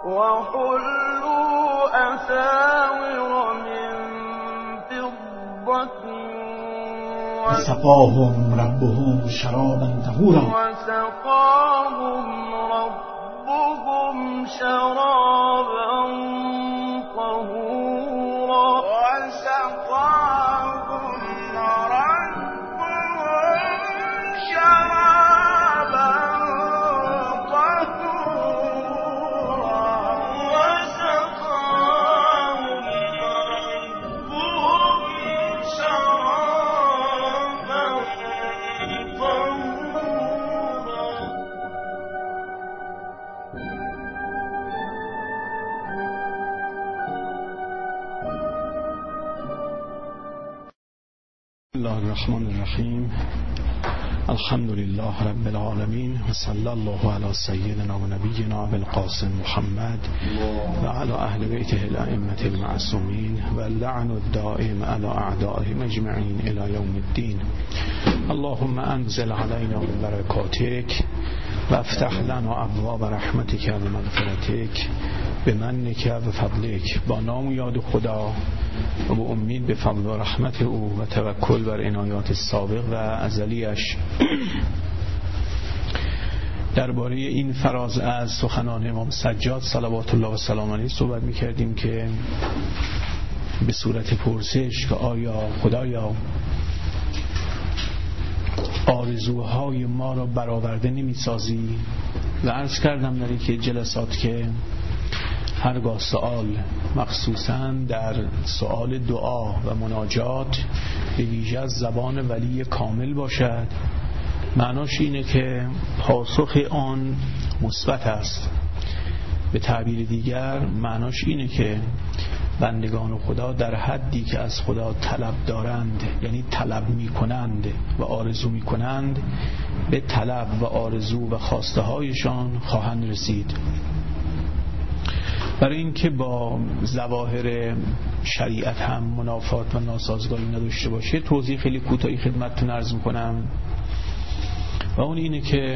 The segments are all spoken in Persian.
وحلوا أساور من فضة وسقاهم ربهم شرابا طهورا وسقاهم ربهم شرابا طهورا وسقاهم ربهم شرابا طهورا وسقاهم ربهم شرابا طهورا. بسم الله الرحمن الرحیم. الحمد لله رب العالمین و صلی الله علی سیدنا و نبینا ابوالقاسم محمد و علی اهل بیته الائمه المعصومین و اللعن الدائم علی اعدائهم اجمعین الی یوم الدین. اللهم انزل علینا من برکاتک و افتح لنا ابواب رحمتک و مغفرتک بمنک و فضلک. با نام و یاد خدا و با امید به فضل و رحمت او و توکل بر عنایات سابق و ازلیش درباره این فراز از سخنان امام سجاد صلوات الله و سلام علیه صحبت می‌کردیم که به صورت پرسش که آیا خدایا آرزوهای ما را برآورده نمی‌سازی؟ و عرض کردم در یک جلسات که هرگاه سوال مخصوصاً در سوال دعا و مناجات به ویژه از زبان ولی کامل باشد، معناش اینه که پاسخ آن مثبت است. به تعبیر دیگر معناش اینه که بندگان خدا در حدی که از خدا طلب دارند، یعنی طلب می کنند و آرزو می کنند، به طلب و آرزو و خواسته هایشان خواهند رسید. برای اینکه با ظواهر شریعت هم منافات و ناسازگاری نداشته باشه، توضیح خیلی کوتاهی خدمتتون عرض میکنم و اون اینه که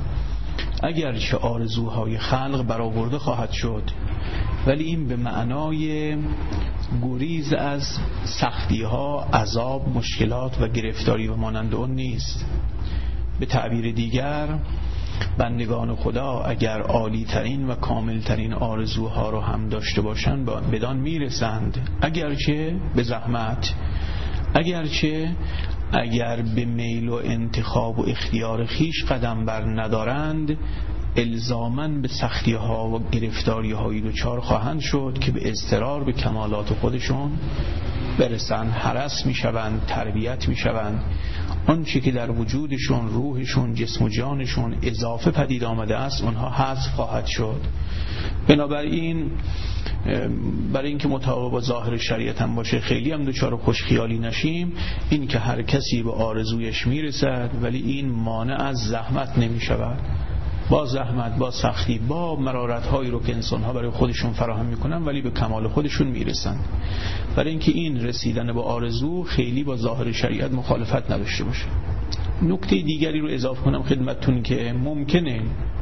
اگرچه آرزوهای خلق برآورده خواهد شد، ولی این به معنای گریز از سختی‌ها، عذاب، مشکلات و گرفتاری و مانند اون نیست. به تعبیر دیگر بندگان خدا اگر عالی ترین و کامل ترین آرزوها رو هم داشته باشند بدان میرسند، اگرچه به زحمت، اگرچه اگر به میل و انتخاب و اختیار خیش قدم بر ندارند، الزاماً به سختی‌ها و گرفتاری‌های دچار خواهند شد که به اضطرار به کمالات خودشون برسند، هرس میشوند، تربیت میشوند. آنچه که در وجودشون، روحشون، جسم و جانشون اضافه پدید آمده است، اونها حذف خواهد شد. بنابراین برای اینکه مطابق با ظاهر شریعت هم باشه، خیلی هم دچار خوشخیالی نشیم، این که هر کسی به آرزویش میرسد، ولی این مانع از زحمت نمیشود. با زحمت، با سختی، با مرارت هایی رو که انسان ها برای خودشون فراهم میکنن، ولی به کمال خودشون میرسن. برای اینکه این رسیدن به آرزو خیلی با ظاهر شریعت مخالفت نداشته باشه. نکته دیگری رو اضافه کنم خدمتتون که ممکنه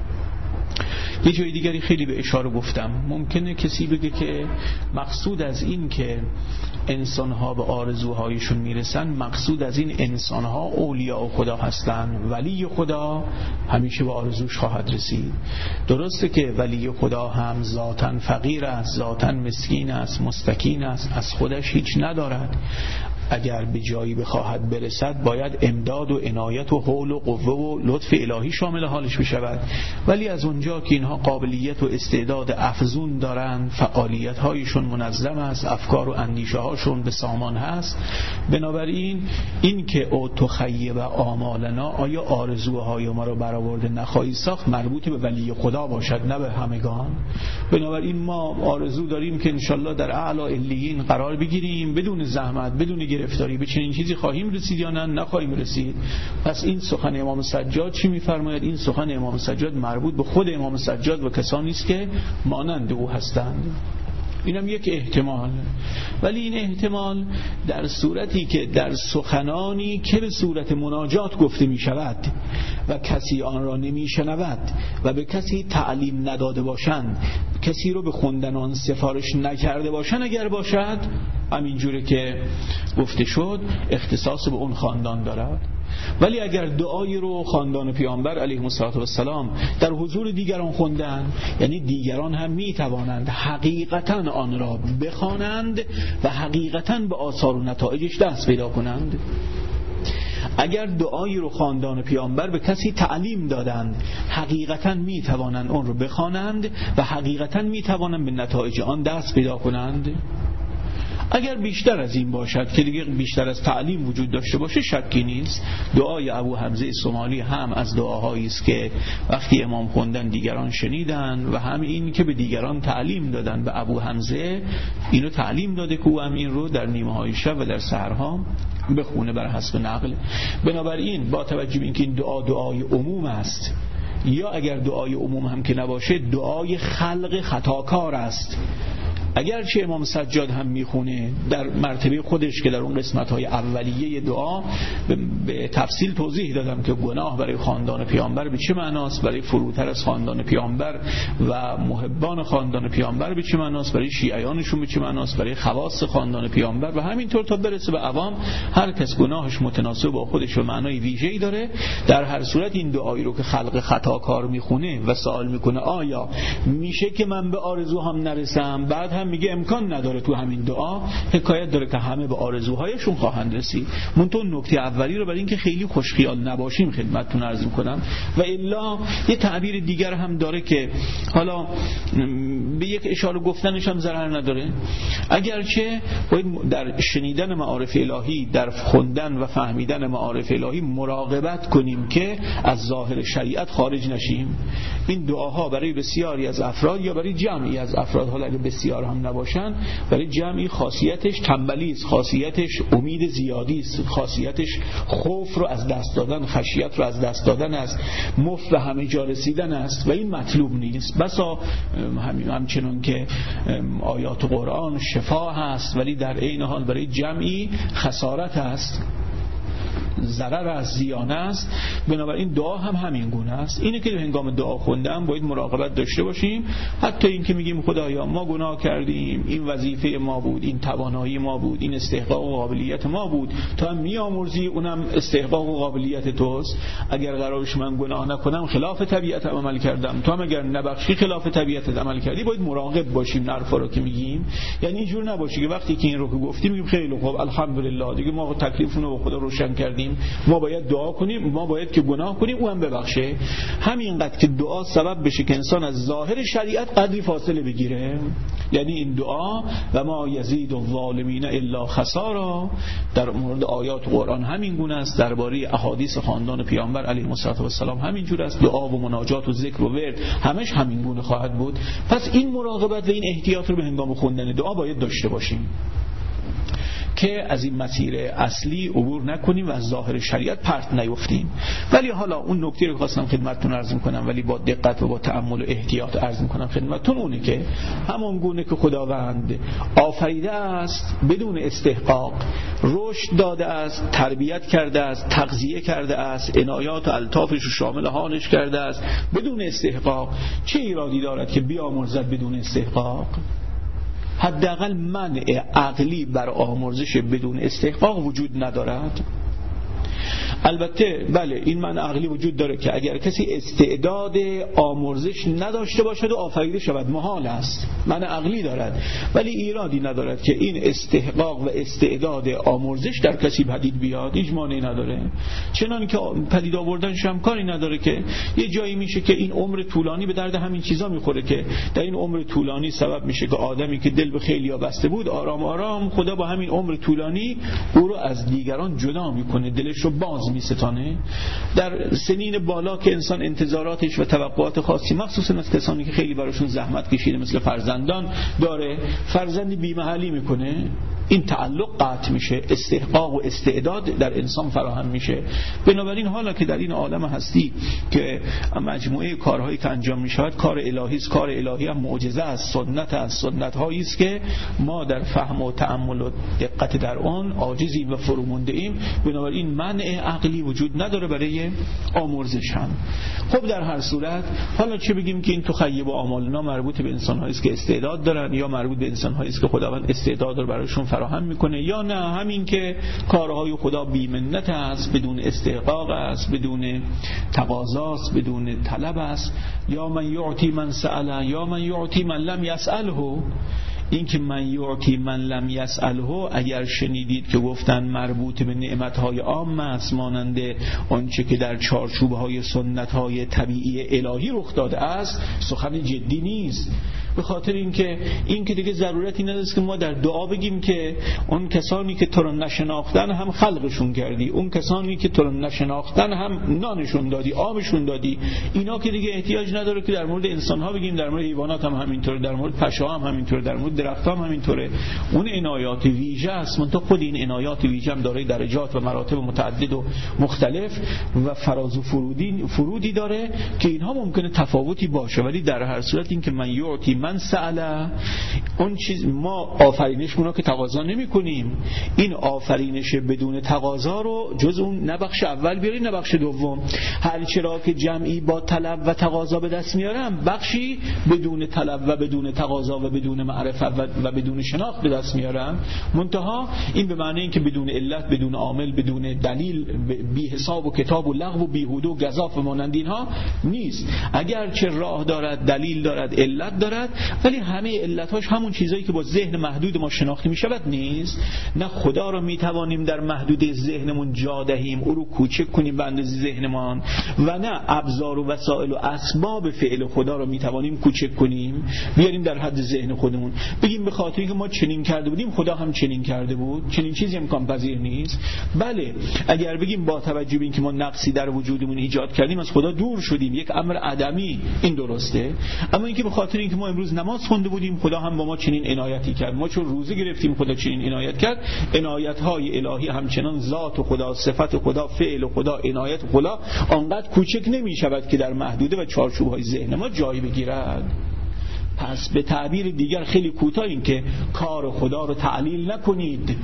یه جای دیگری خیلی به اشاره گفتم، ممکنه کسی بگه که مقصود از این که انسان‌ها به آرزوهایشون میرسن، مقصود از این انسان‌ها اولیاء خدا هستن، ولی خدا همیشه به آرزوش خواهد رسید. درسته که ولی خدا هم ذاتاً فقیر است، ذاتاً مسکین است، مستکین است، از خودش هیچ ندارد. اگر به جایی بخواهد برسد باید امداد و عنایت و حول و قوه و لطف الهی شامل حالش بشود. ولی از اونجا که اینها قابلیت و استعداد افزون دارند، فعالیت هایشون منظم است، افکار و اندیشه هاشون به سامان هست، بنابراین این که او تخیب آمالنا، آیا آرزوهای ما رو برآورده نخواهی ساخت، مربوط به ولی خدا باشد، نه به همگان. بنابراین ما آرزو داریم که انشالله در اعلی علیین قرار بگیریم، بدون زحمت، بدون گرفتاری. به چنین چیزی خواهیم رسید یا نه نخواهیم رسید. پس این سخن امام سجاد چی میفرماید؟ این سخن امام سجاد مربوط به خود امام سجاد و کسانی است که مانند او هستند. اینم یک احتمال. ولی این احتمال در صورتی که در سخنانی که به صورت مناجات گفته می شود و کسی آن را نمی شنود و به کسی تعلیم نداده باشند، کسی رو به خوندن آن سفارش نکرده باشند، اگر باشد همینجوره که گفته شد اختصاص به اون خاندان دارد. ولی اگر دعایی رو خاندان پیامبر علیهم السلام در حضور دیگران خوندن، یعنی دیگران هم می توانند حقیقتا آن را بخوانند و حقیقتا به آثار و نتایجش دست پیدا کنند. اگر دعایی رو خاندان پیامبر به کسی تعلیم دادند، حقیقتا می توانند اون رو بخوانند و حقیقتا می توانند به نتایج آن دست پیدا کنند. اگر بیشتر از این باشد که دیگه بیشتر از تعلیم وجود داشته باشه، شکی نیست دعای ابو حمزه سومالی هم از دعاهایی است که وقتی امام خوندن دیگران شنیدن و هم این که به دیگران تعلیم دادن. به ابو حمزه اینو تعلیم داده که او هم این رو در نیمه های شب و در سحرها بخونه بر حسب نقل. بنابراین با توجه به اینکه این دعای عموم است، یا اگر دعای عموم هم که نباشه دعای خلق خطاکار است، اگرچه امام سجاد هم میخونه در مرتبه خودش که در اون قسمت‌های اولیه دعا به تفصیل توضیح دادم که گناه برای خاندان پیامبر به چه معناست، برای فروتر از خاندان پیامبر و محبان خاندان پیامبر به چه معناست، برای شیعیانشون به چه معناست، برای خواص خاندان پیامبر و همینطور تا برسه به عوام. هر کس گناهش متناسب با خودش و معنای ویژه‌ای داره. در هر صورت این دعایی رو که خلق خطاکار میخونه و سوال میکنه آیا میشه که من به آرزوهام نرسم، بعد هم میگه امکان نداره، تو همین دعا حکایت داره که همه به آرزوهایشون خواهند رسید. منتها نکته اولی رو برای اینکه خیلی خوشخیال نباشیم خدمتتون عرض می‌کنم. و الا یه تعبیر دیگر هم داره که حالا به یک اشاره گفتنش هم ضرر نداره. اگرچه باید در شنیدن معارف الهی، در خوندن و فهمیدن معارف الهی مراقبت کنیم که از ظاهر شریعت خارج نشیم. این دعاها برای بسیاری از افراد یا برای جمعی از افراد، حالا اگه بسیار هم نباشن، برای جمعی خاصیتش تنبلی است، خاصیتش امید زیادی است، خاصیتش خوف رو از دست دادن، خشیت رو از دست دادن است، مفت به همه جا رسیدن است و این مطلوب نیست. بسا همچنان که آیات قرآن شفا هست ولی در عین حال برای جمعی خسارت است، ضرر است، زیان است. بنابراین دعا هم همین گونه است. اینه که هنگام دعا خوندن باید مراقبت داشته باشیم. حتی این که میگیم خدایا ما گناه کردیم، این وظیفه ما بود، این توانایی ما بود، این استحقاق و قابلیت ما بود، تو هم میآمرزی اونم استحقاق و قابلیت توست. اگر قرارش من گناه نکنم خلاف طبیعتم عمل کردم، تو هم اگر نبخشی خلاف طبیعتت عمل کردی. باید مراقب باشیم نرفا رو که میگیم. یعنی اینجور نباشه که وقتی که این رو گفتیم میگیم خیلی خوب الحمدلله دیگه ما تکلیفمون رو با خدا روشن کردیم، ما باید دعا کنیم، ما باید که گناه کنیم او هم ببخشه. همینقدر که دعا سبب بشه که انسان از ظاهر شریعت قدری فاصله بگیره. یعنی این دعا و ما یزید الظالمین الا خسارا در مورد آیات قرآن همین گونه است، درباره احادیث خاندان پیامبر علیه السلام همین جور است. دعا و مناجات و ذکر و ورد همش همین گونه خواهد بود. پس این مراقبت و این احتیاط رو به هنگام خوندن دعا باید داشته باشیم که از این مسیر اصلی عبور نکنیم و از ظاهر شریعت پرت نیفتیم. ولی حالا اون نکته رو خواستم خدمتتون عرض کنم، ولی با دقت و با تأمل و احتیاط عرض کنم خدمتتون، اونه که همون گونه که خداوند آفریده است بدون استحقاق، رشد داده است، تربیت کرده است، تغذیه کرده است، عنایات و الطافش رو شامل حالش کرده است بدون استحقاق، چه ایرادی دارد که بیامرزد بدون استحقاق؟ حداقل منع عقلی بر آمرزش بدون استحقاق وجود ندارد. البته بله این منع عقلی وجود داره که اگر کسی استعداد آمرزش نداشته باشد و آفریده شود محال است، منع عقلی دارد. ولی ایرادی ندارد که این استحقاق و استعداد آمرزش در کسی پدید بیاد، هیچ مانعی نداره. چنان که پدید آوردنش هم کاری نداره که یه جایی میشه که این عمر طولانی به درد همین چیزا میخوره که در این عمر طولانی سبب میشه که آدمی که دل به خیلیا بسته بود آرام آرام خدا با همین عمر طولانی او رو از دیگران جدا میکنه، دلش رو باز میستانه. در سنین بالا که انسان انتظاراتش و توقعات خاصی مخصوصا از کسانی که خیلی براشون زحمت کشیده مثل فرزندان داره، فرزندی بی‌محلی میکنه، این تعلق قطع میشه، استحقاق و استعداد در انسان فراهم میشه. بنابراین حالا که در این عالم هستی که مجموعه کارهایی که انجام میشود کار الهی است، کار الهی هم معجزه است، سنت است، سنت هایی است که ما در فهم و تأمل و دقت در آن عاجزیم و فرومونده ایم. بنابراین منع عقلی وجود نداره برای آمرزش هم. خب در هر صورت حالا چه بگیم که این تخیب و آمالنا مربوط به انسان‌هایی است که استعداد دارن، یا مربوط به انسان‌هایی است که خداوند استعداد رو برایشون فراهم میکنه، یا نه همین که کارهای خدا بی‌منت است، بدون استحقاق است، بدون تقاضاست، بدون طلب است. یا من یعطی من سأل یا من یعطی من لم یسأله. این که من یعطی من لم یسأله اگر شنیدید که گفتن مربوط به نعمتهای عام است، مانند آنچه که در چارچوب‌های سنت‌های طبیعی الهی رخ داده است، سخن جدی نیست. به خاطر اینکه دیگه ضرورتی نداره که ما در دعا بگیم که اون کسانی که تو رو نشناختن هم خلقشون کردی، اون کسانی که تو رو نشناختن هم نانشون دادی، آبشون دادی. اینا که دیگه احتیاج نداره که در مورد انسان‌ها بگیم، در مورد حیوانات هم همینطوره، در مورد پشه‌ها هم همینطوره، در مورد درخت‌ها هم همینطوره. اون عنایات ویژه است، منتها خود این عنایات ویژه هم دارای درجات و مراتب متعدد و مختلف و فراز و فرودی داره که اینها ممکنه تفاوتی باشه، ولی در هر صورت این که من یعطی من سأل، اون چیز ما آفرینش مونو که تقاضا نمی کنیم، این آفرینش بدون تقاضا رو جز اون نه بخش اول بیاریم نه بخش دوم. هر چرا که جمعی با طلب و تقاضا به دست میارم، بخشی بدون طلب و بدون تقاضا و بدون معرفت و بدون شناخت به دست میارم. منتها این به معنی این که بدون علت، بدون عامل، بدون دلیل، بی حساب و کتاب و لغو و بیهوده و گزاف و مانند اینها نیست. اگر چه راه دارد، دلیل دارد، علت دارد، ولی همه علتاش همون چیزایی که با ذهن محدود ما شناخته میشود نیست. نه خدا رو میتوانیم در محدوده ذهنمون جا دهیم، او رو کوچک کنیم به اندازه ذهنمان، و نه ابزار و وسایل و اسباب فعل خدا رو میتوانیم کوچک کنیم بیاریم در حد ذهن خودمون، بگیم به خاطر اینکه ما چنین کرده بودیم خدا هم چنین کرده بود. چنین چیزی امکان پذیر نیست. بله اگر بگیم با توجه به اینکه ما نقصی در وجودمون ایجاد کردیم از خدا دور شدیم، یک امر عدمی، این درسته. اما اینکه به خاطر اینکه ما امروز نماز خونده بودیم خدا هم با ما چنین عنایتی کرد، ما چون روزه گرفتیم خدا چنین عنایت کرد. عنایت‌های الهی همچنان ذات خدا، صفت خدا، فعل خدا، عنایت خدا آنقدر کوچک نمی‌شود که در محدوده و چارچوب‌های ذهن ما جای بگیرد. پس به تعبیر دیگر خیلی کوتاه این که کار خدا رو تعلیل نکنید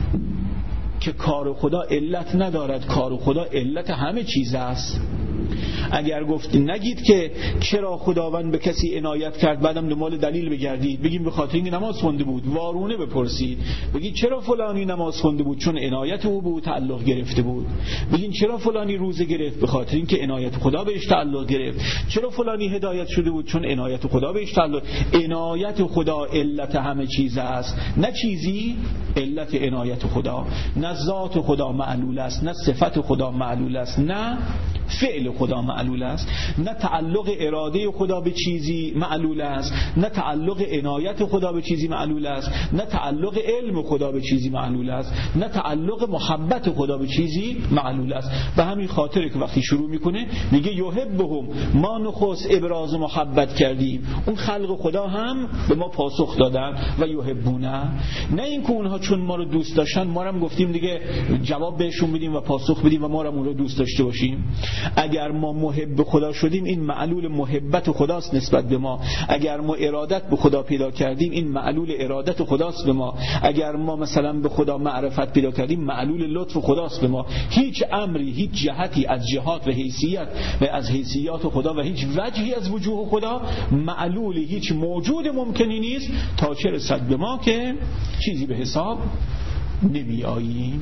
که کار خدا علت ندارد، کار خدا علت همه چیز است. اگر نگید که چرا خداوند به کسی عنایت کرد بعدم دنبال دلیل بگردید، بگیم به خاطر اینکه نماز خونده بود. وارونه بپرسید، بگید چرا فلانی نماز خونده بود؟ چون عنایت او بود، تعلق گرفته بود. بگید چرا فلانی روزه گرفت؟ به خاطر اینکه عنایت خدا بهش تعلق گرفت. چرا فلانی هدایت شده بود؟ چون عنایت خدا بهش تعلق. عنایت خدا علت همه چیز است، نه چیزی علت عنایت خدا. نه ذات خدا معلول است، نه صفت خدا معلول است، نه فعل خدا معلول است، نه تعلق اراده خدا به چیزی معلول است، نه تعلق عنایت خدا به چیزی معلول است، نه تعلق علم خدا به چیزی معلول است، نه تعلق محبت خدا به چیزی معلول است. به همین خاطر که وقتی شروع میکنه میگه یحبهم، ما نخست ابراز محبت کردیم، اون خلق خدا هم به ما پاسخ دادن و یحبونه. نه اینکه اونها چون ما رو دوست داشتن ما هم گفتیم دیگه جواب بهشون بدیم و پاسخ بدیم و ما هم اون رو دوست داشته باشیم. اگر ما محب خدا شدیم این معلول محبت خداست نسبت به ما. اگر ما ارادت به خدا پیدا کردیم این معلول ارادت خداست به ما. اگر ما مثلا به خدا معرفت پیدا کردیم معلول لطف خداست به ما. هیچ امری، هیچ جهتی از جهات و حیثیت و از حیثیات خدا و هیچ وجهی از وجوه خدا معلول هیچ موجود ممکنی نیست تا چه رسد به ما که چیزی به حساب نمی آییم.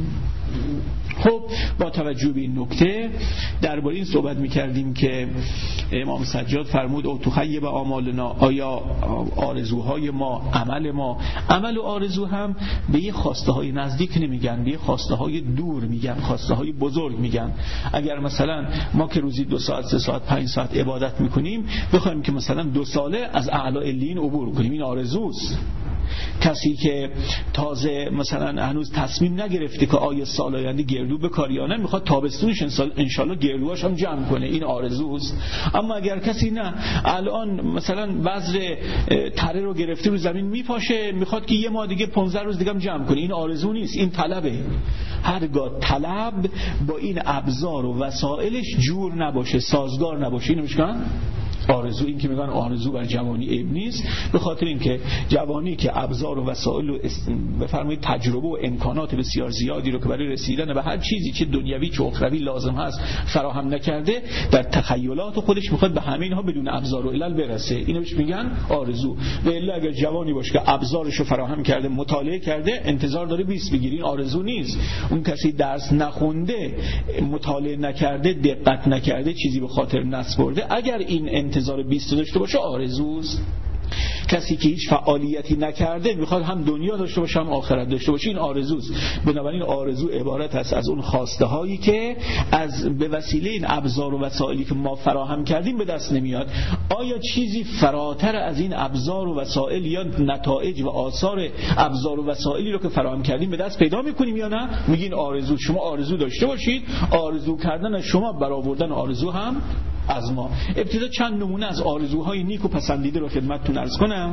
خب با توجه به این نکته درباره این صحبت می‌کردیم که امام سجاد فرمود او تخیب آمالنا، آیا آرزوهای ما، عمل و آرزو هم به یه خواسته های نزدیک نمیگن، به یه خواسته های دور میگن، خواسته های بزرگ میگن. اگر مثلا ما که روزی 2 ساعت 3 ساعت 5 ساعت عبادت میکنیم بخوایم که مثلا 2 ساله از اعلی علیین عبور کنیم، این آرزوست. کسی که تازه مثلا هنوز تصمیم نگرفته که آیا سال آینده گردو بکاره یا نه، میخواد تابستونش انشالله گردوهاش هم جمع کنه، این آرزوست. اما اگر کسی نه الان مثلا بذر تره رو گرفته رو زمین میپاشه، میخواد که یه ماه دیگه 15 روز دیگه هم جمع کنه، این آرزو نیست، این طلبه. هرگاه طلب با این ابزار و وسایلش جور نباشه، سازگار نباشه، اینو میگن آرزو. این که میگن آرزو بر جوانی عیب نیست، به خاطر اینکه جوانی که ابزار و وسایل و بفرمایید تجربه و امکانات بسیار زیادی رو که برای رسیدن به هر چیزی چه دنیوی چه اخروی لازم هست فراهم نکرده، در تخیلات خودش میخواد به همه اینها بدون ابزار و علل برسه، اینو بهش میگن آرزو. و الا اگر جوانی باشه که ابزارش رو فراهم کرده، مطالعه کرده، انتظار داره 20 بگیره، این آرزو نیست. اون کسی درس نخونده، مطالعه نکرده، دقت نکرده، چیزی به خاطر نسپرده، اگر این انتظار 20 داشته باشه آرزوست. کسی که هیچ فعالیتی نکرده میخواد هم دنیا داشته باشه هم آخرت داشته باشه، این آرزوست. بنابراین آرزو عبارت است از اون خواسته هایی که از به وسیله این ابزار و وسایلی که ما فراهم کردیم به دست نمیاد. آیا چیزی فراتر از این ابزار و وسایل یا نتایج و آثار ابزار و وسایلی رو که فراهم کردیم به دست پیدا میکنیم یا نه؟ میگین آرزو. شما آرزو داشته باشید، آرزو کردن از شما برآوردن آرزو هم از ما. ابتدا چند نمونه از آرزوهای نیک و پسندیده رو خدمتتون عرض کنم.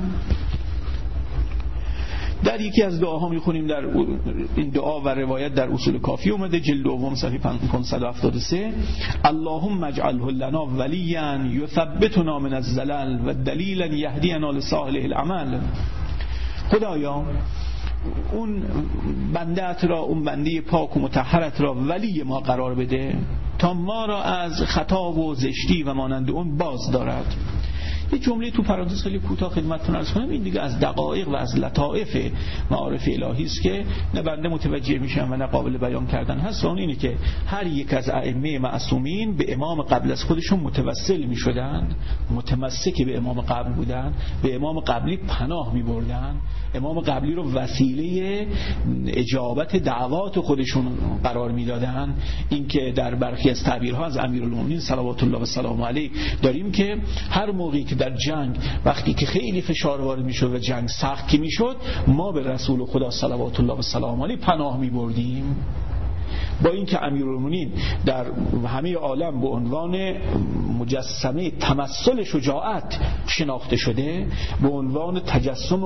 در یکی از دعاها میخونیم، در این دعا و روایت در اصول کافی اومده، جلد دوم صفحه 573: اللهم اجعله لنا ولیا یثبتنا من الزلل و دلیلا یهدینا لصالح العمل. خدایا اون بنده‌ات را، اون بنده پاک و مطهرت را ولی ما قرار بده تا ما را از خطا و زشتی و مانند اون باز دارد. یه جمله تو پرانتز خیلی کوتاه خدمتتون عرض کنم، این دیگه از دقایق و از لطائف معارف الهی است که نه بنده متوجه میشم و نه قابل بیان کردن هست. و اون اینه که هر یک از ائمه معصومین به امام قبل از خودشون متوسل میشدن، متمسک به امام قبل بودن، به امام قبلی پناه میبردن، امام قبلی رو وسیله اجابت دعوات خودشون قرار میدادن. این که در برخی از تعبیرها از امیرالمومنین صلوات الله و سلام علیه داریم که هر موقعی که در جنگ وقتی که خیلی فشار وارد میشد و جنگ سخت که میشد، ما به رسول خدا صلوات الله و سلام علیه پناه میبردیم. با اینکه امیرالمومنین در همه عالم به عنوان مجسمه تمثل شجاعت شناخته شده، به عنوان تجسم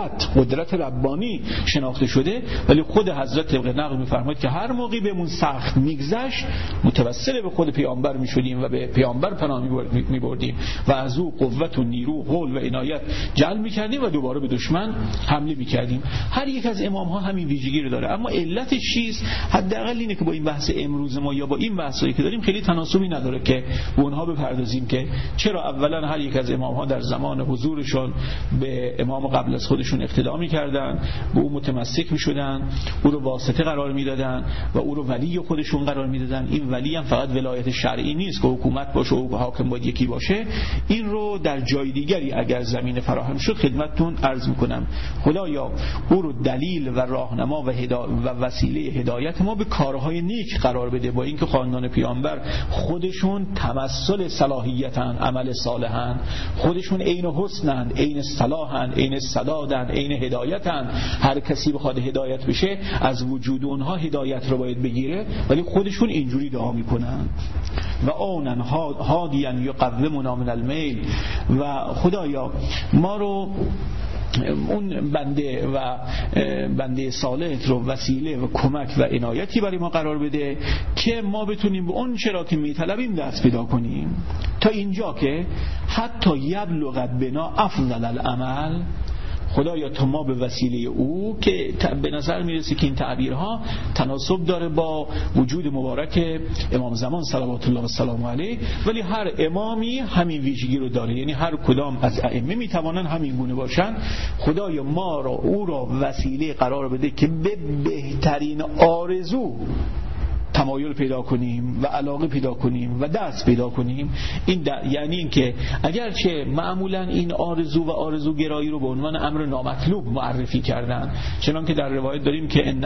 قدرت ربانی شناخته شده، ولی خود حضرت طبق نقل می‌فرماید که هر موقعی بهمون سخت میگذشت متوسل به خود پیامبر میشدیم و به پیامبر پناه میبردیم و از او قوت و نیرو، قول و عنایت جلب میکردیم و دوباره به دشمن حمله میکردیم. هر یک از امام‌ها همین ویژگی رو داره. اما علتش چیست؟ حداقل اینه که با این بحث امروز ما یا با این بحثایی که داریم خیلی تناسبی نداره که به اونها بپردازیم که چرا اولا هر یک از امام‌ها در زمان حضورشون به امام قبل از خودشون اقتدا می‌کردن، به او متمسک می‌شدن، او رو واسطه قرار میدادن و او رو ولی خودشون قرار میدادن. این ولی هم فقط ولایت شرعی نیست که حکومت باشه و حاکم باید یکی باشه، این رو در جای دیگری اگر زمین فراهم شد خدمتتون عرض می‌کنم. خدایا او رو دلیل و راهنما و وسیله هدایت ما به کارهای نیک قرار بده، با اینکه خاندان پیامبر خودشون تمثل صلاحیتن، عمل صالحن، خودشون عین حسنن، عین صلاحن، عین سدادن، عین هدایتن. هر کسی بخواد هدایت بشه از وجود اونها هدایت رو باید بگیره، ولی خودشون اینجوری دعا میکنن و آنن هادیان یقومنا من المیل. و خدایا ما رو اون بنده صالح رو وسیله و کمک و عنایتی برای ما قرار بده که ما بتونیم به اون چرا که میطلبیم دست پیدا کنیم، تا اینجا که حتی یبلغ بنا افضل العمل. خدایا تا ما به وسیله او که به نظر میرسه که این تعبیرها تناسب داره با وجود مبارک امام زمان صلوات الله و سلام علیه، ولی هر امامی همین ویژگی رو داره، یعنی هر کدام از ائمه میتوانن همین گونه باشن. خدایا ما را او را وسیله قرار بده که به بهترین آرزو تمایل پیدا کنیم و علاقه پیدا کنیم و دست پیدا کنیم. این یعنی اینکه اگرچه معمولا این آرزو و آرزوگرایی رو به عنوان امر نامطلوب معرفی کردن، چنان که در روایت داریم که ان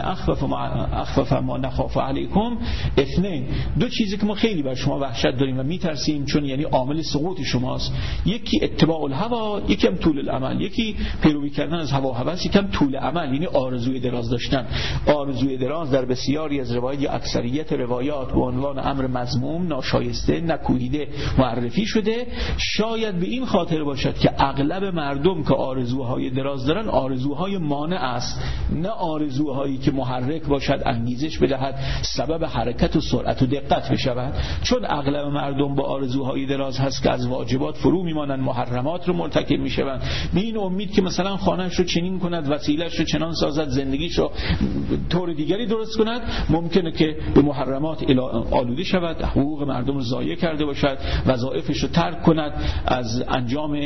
اخفف ما نخاف علیکم اثنین، دو چیزی که ما خیلی بر شما وحشت داریم و میترسیم چون یعنی عامل سقوط شماست، یکی اتباع الهوا، یکی هم طول الامل، یکی پیروی کردن از هوا و هوس، یکی هم طول امل یعنی آرزوی دراز داشتن. آرزوی دراز در بسیاری از روایات یا اکثریت روایات به عنوان امر مذموم، ناشایسته، نکوهیده معرفی شده. شاید به این خاطر باشد که اغلب مردم که آرزوهای دراز دارن آرزوهای مانع است، نه آرزوهایی که محرک باشد، انگیزش بدهد، سبب حرکت و سرعت و دقت بشود. چون اغلب مردم با آرزوهای دراز هست که از واجبات فرو میمانند، محرمات رو مرتکب میشوند، به این امید که مثلا خانه‌اش رو چنین کند، وسیله‌اش رو چنان سازد، زندگیش رو طور دیگری درست کند، ممکنه که به محرمات آلوده شود، حقوق مردم رو ضایع کرده باشد، وظایفش رو ترک کند، از انجام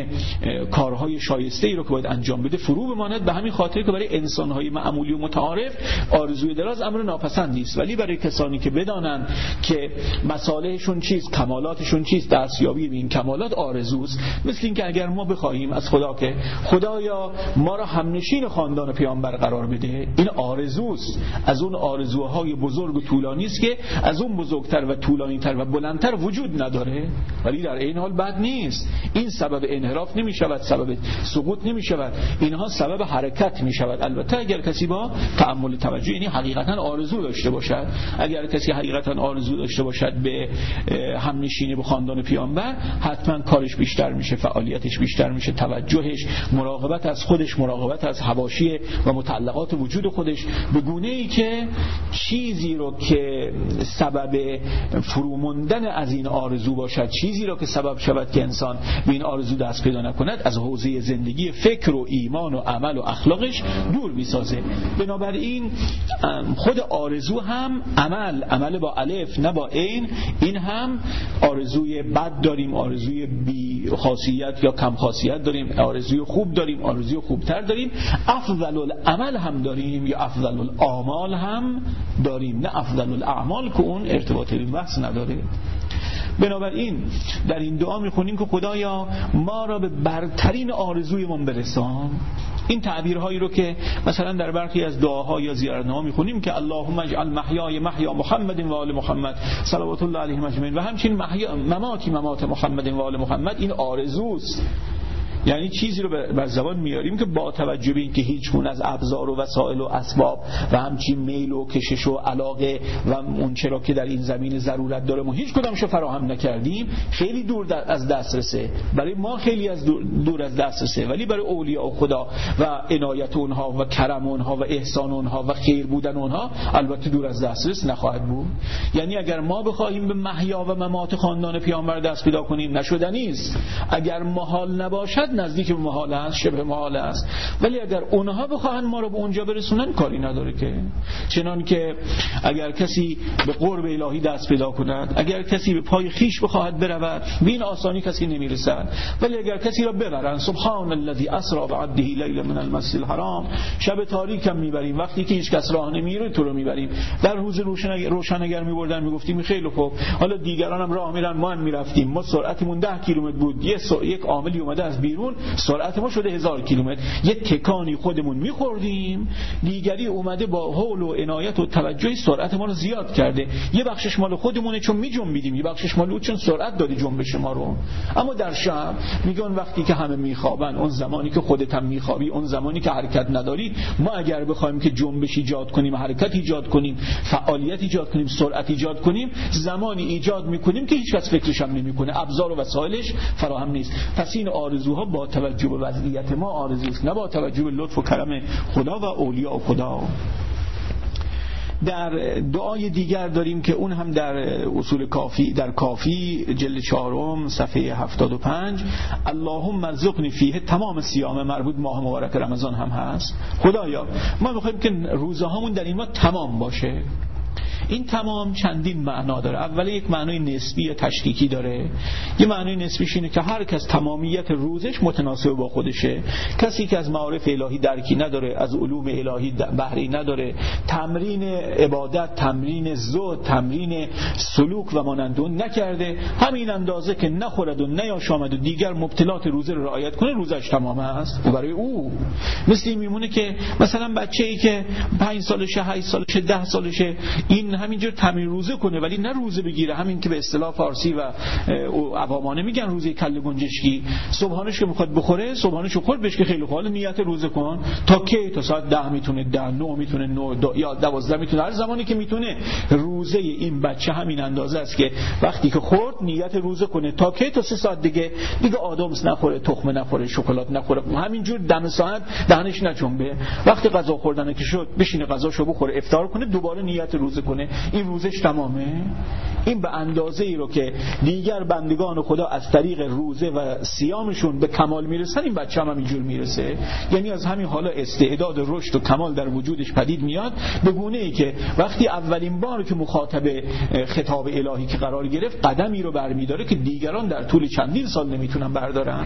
کارهای شایسته‌ای رو که باید انجام بده فرو بماند. به همین خاطر که برای انسان‌های معمولی و متعارف آرزوی دراز امر ناپسندی است، ولی برای کسانی که بدانند که مصالحشون چیست، کمالاتشون چیست، دستیابی به این کمالات آرزوست. مثل اینکه اگر ما بخواهیم از خدا که خدایا ما را همنشین خاندان پیامبر قرار بده، این آرزوست، از اون آرزوهای بزرگ و طولانی است که از اون بزرگتر و طولانی‌تر و بلندتر وجود نداره، ولی در این حال بد نیست. این سبب انحراف نمی شود، سبب سقوط نمی شود، اینها سبب حرکت می شود. البته اگر کسی با تأمل توجه، یعنی حقیقتا آرزو داشته باشد، اگر کسی حقیقتا آرزو داشته باشد به همنشینی به خاندان پیامبر، حتما کارش بیشتر میشه، فعالیتش بیشتر میشه، توجهش، مراقبت از خودش، مراقبت از حواشی و متعلقات وجود خودش، به گونه‌ای که چیزی رو که سبب فروموندن از این آرزو باشد، چیزی رو که سبب شود که انسان به این آرزو دست پیدا نکند، از حوزه زندگی، فکر و ایمان و عمل و اخلاقش دور میسازه. بنابراین خود آرزو هم عمل با الف نه با عین، این هم آرزوی بد داریم، آرزوی بی خاصیت یا کم خاصیت داریم، آرزوی خوب داریم، آرزوی خوبتر داریم، افضل العمل هم داریم یا افضل الاعمال هم داریم، نه افضل الاعمال که اون ارتباطی به بحث نداره. بنابراین در این دعا میخونیم که خدایا ما را به برترین آرزویمون برسان. این تعبیرهایی رو که مثلا در برخی از دعاها یا زیارتنامه میخونیم که اللهم اجعل محیای محیا محمد و آل محمد صلوات الله علیهم اجمعین، و همچنین مماتی ممات محمد و آل محمد، این آرزوست. یعنی چیزی رو بر زبان میاریم که با توجه به اینکه هیچ گونه از ابزار و وسایل و اسباب و همچنین میل و کشش و علاقه و اون چرا که در این زمین ضرورت داره ما هیچ کدامشو فراهم نکردیم، خیلی دور از دسترسه، برای ما خیلی از دور از دسترسه، ولی برای اولیاء و خدا و عنایت اونها و کرم اونها و احسان اونها و خیر بودن اونها البته دور از دسترس نخواهد بود. یعنی اگر ما بخواهیم به محیا و ممات خاندان پیامبر دست پیدا کنیم نشدنی است، اگر محال نباشد نزدیک به محال است، شبه محال است، ولی اگر اونها بخواهن ما رو به اونجا برسونن کاری نداره که. چنان که اگر کسی به قرب الهی دست پیدا کند، اگر کسی به پای خیش بخواهد برود، به این آسانی کسی نمیرسد، ولی اگر کسی را ببرن، سبحان الذی اسری بعبده لیلا من المسجد الحرام، شب تاریک هم میبریم، وقتی که هیچ کس راه نمیره تو رو میبریم. در روز روشن اگر میبردن میگفتیم خیلی خوب، حالا دیگران هم راه میرن ما هم میرفتیم، ما سرعتمون 10 کیلومتر بود، یک عاملی اومده از بیرون سرعت ما شده 1000 کیلومتر، یه تکانی خودمون میخوردیم، دیگری اومده با حول و عنایت و توجه سرعت ما رو زیاد کرده، یه بخشش مال خودمونه چون میجنبیدیم، یه بخشش مال اون چون سرعت داده جنبش ما رو. اما در شب میگن وقتی که همه میخوابن، اون زمانی که خودت هم میخوابی، اون زمانی که حرکت نداری، ما اگر بخوایم که جنبش ایجاد کنیم، حرکت ایجاد کنیم، فعالیت ایجاد کنیم، سرعت ایجاد کنیم، زمانی ایجاد میکنیم که هیچ کس فکرش هم نمیکنه، ابزار و وسایلش فراهم نیست. پس این آرزوها با توجه به وضعیت ما آرزوست، نه با توجه به لطف و کرم خدا و اولیاء و خدا. در دعای دیگر داریم که اون هم در اصول کافی، در کافی جلد 4 صفحه 75، اللهم ارزقنی فیه، تمام صیام مربوط ماه مبارک رمضان هم هست. خدایا ما میخوایم که روزهامون در این ماه تمام باشه. این تمام چندین معنا داره. اول یک معنای نسبی یا تشکیکی داره. یه معنای نسبیش اینه که هر کس تمامیت روزش متناسب با خودشه. کسی که از معارف الهی درکی نداره، از علوم الهی بهره نداره، تمرین عبادت، تمرین زهد، تمرین سلوک و مانند اون نکرده، همین اندازه که نخورد و نیاشامد و دیگر مبطلات روزه رو رعایت کنه، روزش تمام است. و برای او مثل این میمونه که مثلا بچه‌ای که 5 سالشه، 8 سالشه، 10 سالشه، این همینجور تمرین روزه کنه ولی نه روزه بگیره، همین که به اصطلاح فارسی و عوامانه میگن روزه کله گنجشکی، صبحانش که میخواد بخوره، صبحانش رو خورد بهش که خیلی خوب نیت روزه کن تا کی؟ تا ساعت 10 میتونه 10، 9 میتونه 9 یا 12 میتونه، هر زمانی که میتونه. روزه این بچه همین اندازه است که وقتی که خورد نیت روزه کنه تا کی؟ تا 3 ساعت دیگه آدامس نخوره، تخمه نخوره، شکلات نخوره، همینجور دم ساعت دهنش نجنبه. وقتی غذا خوردن که شد بشینه غذاشو بخوره، افطار کنه، دوباره نیت روزه کنه، این روزش تمامه. این به اندازه ای رو که دیگر بندگان خدا از طریق روزه و صیامشون به کمال میرسن، این بچه هم همینجور میرسه. یعنی از همین حالا استعداد رشد و کمال در وجودش پدید میاد، به گونه ای که وقتی اولین بار که مخاطب خطاب الهی که قرار گرفت قدمی رو برمیداره که دیگران در طول چندین سال نمیتونن بردارن.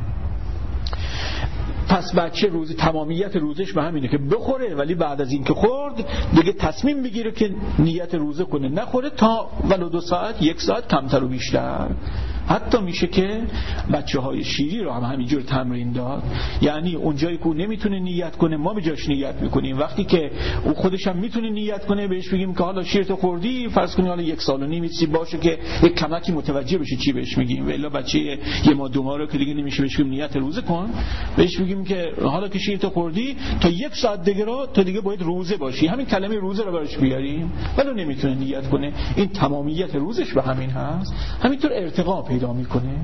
پس بچه روز تمامیت روزش به همینه که بخوره، ولی بعد از این که خورد دیگه تصمیم بگیره که نیت روزه کنه، نخوره تا ولو 2 ساعت، 1 ساعت، کمتر و بیشتر. حتی میشه که بچه‌های شیری رو هم همینجور تمرین داد. یعنی اونجایی که نمیتونه نیت کنه ما به جاش نیت میکنیم، وقتی که او خودش هم میتونه نیت کنه بهش بگیم که حالا شیرتو خوردی، فرض کنی حالا 1 سال و نیم باشه که یک کمکی متوجه بشه چی بهش میگیم. والا بچه 1 ماه 2 ماه رو که دیگه نمیشه بهش بگیم نیت روزه کن، بهش بگیم که حالا که شیرتو خوردی تا 1 ساعت دیگه رو تو دیگه باید روزه باشی، همین کلمه روزه رو براش بیاریم، ولی نمیتونه نیت کنه. این تمامیت روزش به همین هست. همینطور ارتقا پیدا میکنه،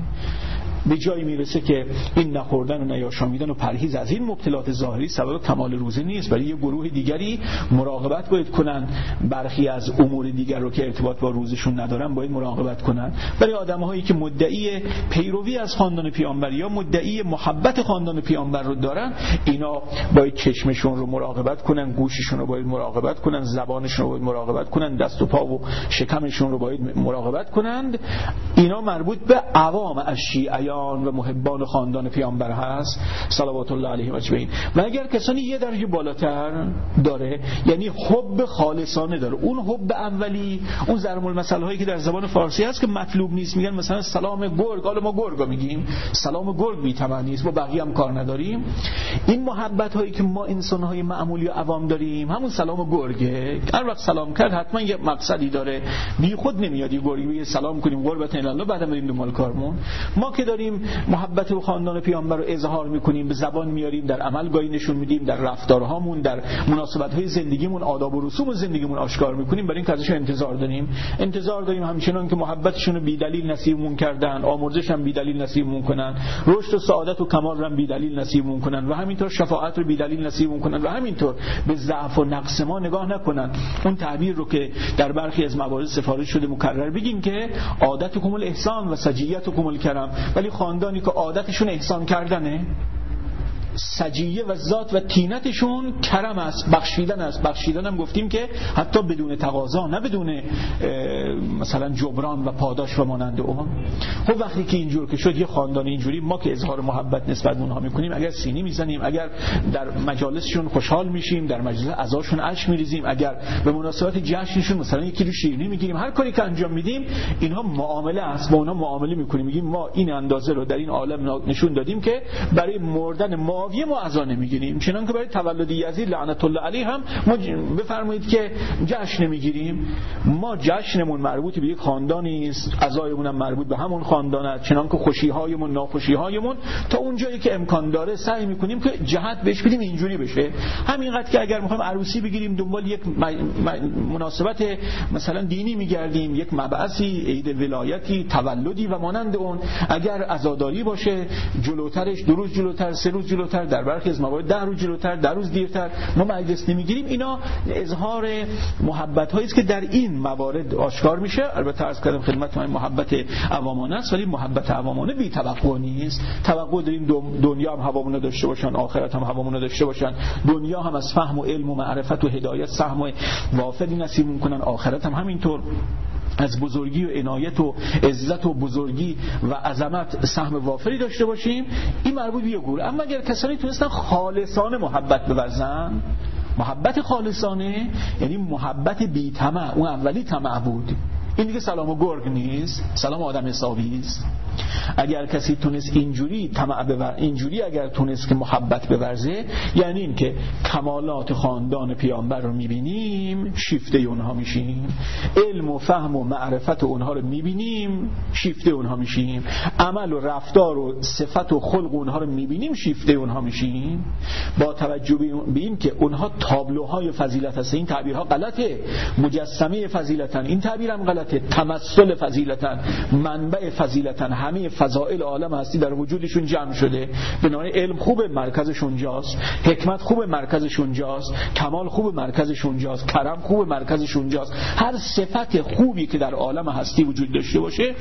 به جایی میرسه که این نخوردن و نیاشامیدن و پرهیز از این مبطلات ظاهری سبب کمال روزه نیست. برای یه گروه دیگری مراقبت باید کنن، برخی از امور دیگر رو که ارتباط با روزشون ندارن باید مراقبت کنن. برای آدم‌هایی که مدعی پیروی از خاندان پیامبر یا مدعی محبت خاندان پیامبر رو دارن، اینا باید چشمشون رو مراقبت کنن، گوششون رو باید مراقبت کنن، زبانشون رو باید مراقبت کنن، دست و پا و شکمشون رو باید مراقبت کنند. اینا مربوط به عوام از شیعیان و محبان خاندان پیامبر هست صلوات الله علیه و اجمعین. و اگر کسانی یه درجه بالاتر داره، یعنی حب خالصانه داره، اون حب اولی، اون ضرب المثل هایی که در زبان فارسی هست که مطلوب نیست، میگن مثلا سلام گرگ، حالا ما گرگا میگیم، سلام گرگ بی تمنی است، با بقیه هم کار نداریم. این محبت هایی که ما انسان های معمولی و عوام داریم همون سلام گرگه. هر وقت سلام کرد حتما یه مقصدی داره، بی خود نمیاد یه گرگ بگه سلام کنیم قربت الله بعدم بریم دنبال کارمون. ما که داریم محبت و خاندان پیامبر رو اظهار میکنیم، به زبان میاریم، در عمل گاهی نشون میدیم، در رفتارهامون، در مناسبت‌های زندگیمون، آداب و رسوم زندگیمون آشکار میکنیم، برای این که ازشون انتظار داریم همچنان که محبتشون رو بی دلیل نصیبمون کردن، آمرزش هم بی دلیل نصیبمون کنن، رشد و سعادت و کمال رو هم بی دلیل نصیبمون کنن و همینطور شفاعت رو بی دلیل نصیبمون کنن و همینطور به ضعف و نقص ما نگاه نکنن. اون تعبیر رو که در برخی از موارد سفارش شده مکرر بگیم که عادتکم الاحسان و سجیتکم الکرم، ولی خاندانی که عادتشون احسان کردنه، سجیه و ذات و تینتشون کرم است، بخشیدن است. بخشیدن هم گفتیم که حتی بدون تقاضا، نه بدون مثلا جبران و پاداش و مانند اون. خب وقتی که اینجور که شد یه خاندان اینجوری، ما که اظهار محبت نسبت به اونها میکنیم، اگر سینی میزنیم، اگر در مجالسشون خوشحال میشیم، در مجلس عزاشون اشک میریزیم، اگر به مناسبت جشنشون مثلا یک کیلو شیرینی میگیریم، هر کاری که انجام میدیم اینها معامله است، با اونها معامله میکنیم، میگیم ما این اندازه رو در این عالم نشون دادیم که برای مردن معاویه ما عزا نمیگیریم، چنان که برای تولد یزید لعنت الله علیه هم ما بفرمایید که جشن نمیگیریم. ما جشنمون مربوط به یک خاندانی است، عزایمون هم مربوط به همون خاندان است، چنان که خوشی‌هایمون ناخوشی‌هایمون تا اونجایی که امکان داره سعی میکنیم که جهت بهش بدیم اینجوری بشه. همینقدر که اگر میخوایم عروسی بگیریم دنبال یک مناسبت مثلا دینی میگردیم، یک مبعثی، عید ولایتی، تولدی و مانند اون، اگر عزاداری باشه جلوترش 2 روز جلوتر، 3 روز جلوتر، در برخی از موارد 10 روز جلوتر، 10 روز دیرتر ما مجلس نمیگیریم. اینا اظهار محبت هایی است که در این موارد آشکار تکرار میشه. البته عرض کردم خدمتتون محبت عوامانه است، ولی محبت عوامانه بی توقع نیست. توقع داریم دنیا هم هوامون داشته باشن، آخرت هم هوامون داشته باشن. دنیا هم از فهم و علم و معرفت و هدایت سهم وافری نصیب میکنن، آخرت هم همینطور از بزرگی و عنایت و عزت و بزرگی و عظمت سهم وافری داشته باشیم. این مربوط به یه گروه. اما اگر کسانی تونستن خالصانه محبت بورزن، محبت خالصانه یعنی محبت بی طمع، اون اولی طمع بود، این دیگه سلام و گرگ نیست، سلام آدم حسابی است. اگر کسی تونست اینجوری اینجوری اگر تونست که محبت بورزه، یعنی این که کمالات خاندان پیامبر رو میبینیم شیفته اونها میشیم، علم و فهم و معرفت اونها رو میبینیم شیفته اونها میشیم، عمل و رفتار و صفت و خلق اونها رو میبینیم شیفته اونها میشیم، با توجه به این که اونها تابلوهای فضیلت هست. این تعبیرها غلطه، مجسمه فضیلتن، این تعبیر هم غلطه، تمثل فضیلتن، منبع فضیلتن، همه فضائل عالم هستی در وجودشون جمع شده. بنابراین علم خوبه مرکزش اونجاست، حکمت خوبه مرکزش اونجاست، کمال خوبه مرکزش اونجاست، کرم خوبه مرکزش اونجاست. هر صفت خوبی که در عالم هستی وجود داشته باشه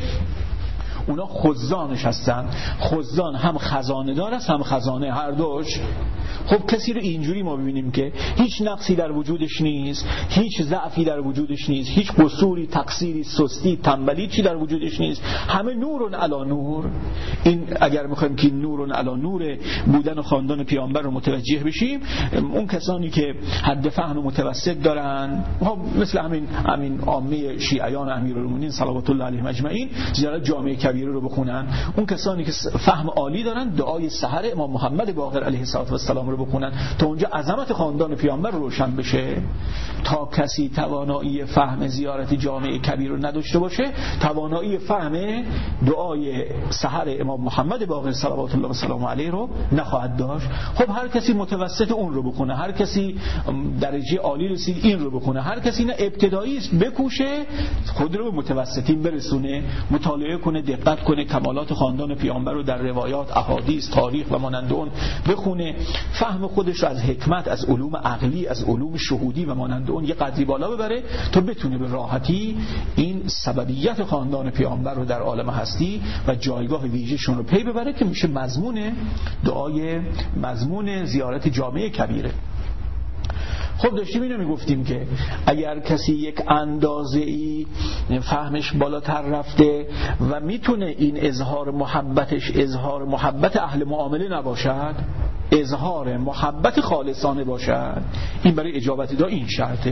اونا خزانش هستن. خزان هم خزانه دار است هم خزانه، هر دوش. خب کسی رو اینجوری ما ببینیم که هیچ نقصی در وجودش نیست، هیچ ضعفی در وجودش نیست، هیچ قصوری، تقصیری، سستی، تنبلی چی در وجودش نیست، همه نورن علی نور. این اگر میخوایم که نورن علی نور بودن خاندان پیامبر رو متوجه بشیم، اون کسانی که حد فهم متوسط دارن، مثل همین عامه شیعیان امیرالمومنین صلوات الله علیهم اجمعین، زیارت جامع کبیره رو بخونن. اون کسانی که فهم عالی دارن دعای سحر امام محمد باقر علیه السلام رو بخونن تا اونجا عظمت خاندان پیامبر روشن بشه. تا کسی توانایی فهم زیارت جامع کبیر رو نداشته باشه، توانایی فهم دعای سحر امام محمد باقر صلوات الله و سلام علیه رو نخواهد داشت. خب هر کسی متوسط اون رو بخونه، هر کسی درجه عالی رسید این رو بخونه، هر کسی نه ابتدایی است بکوشه خود رو به متوسطین برسونه، مطالعه کنه، دقت کنه، کمالات خاندان پیامبر رو در روایات، احادیث، تاریخ و مانند اون بخونه، فهم خودش رو از حکمت، از علوم عقلی، از علوم شهودی و مانند اون یه قدری بالا ببره تا بتونه به راحتی این سببیت خاندان پیامبر رو در عالم هستی و جایگاه ویژه‌شون رو پی ببره که میشه مضمون زیارت جامع کبیره. خب داشتیم اینو میگفتیم که اگر کسی یک اندازه‌ای فهمش بالاتر رفته و میتونه این اظهار محبت اهل معامله نباشد، اظهار محبت خالصانه باشد، این برای اجابت دعا این شرطه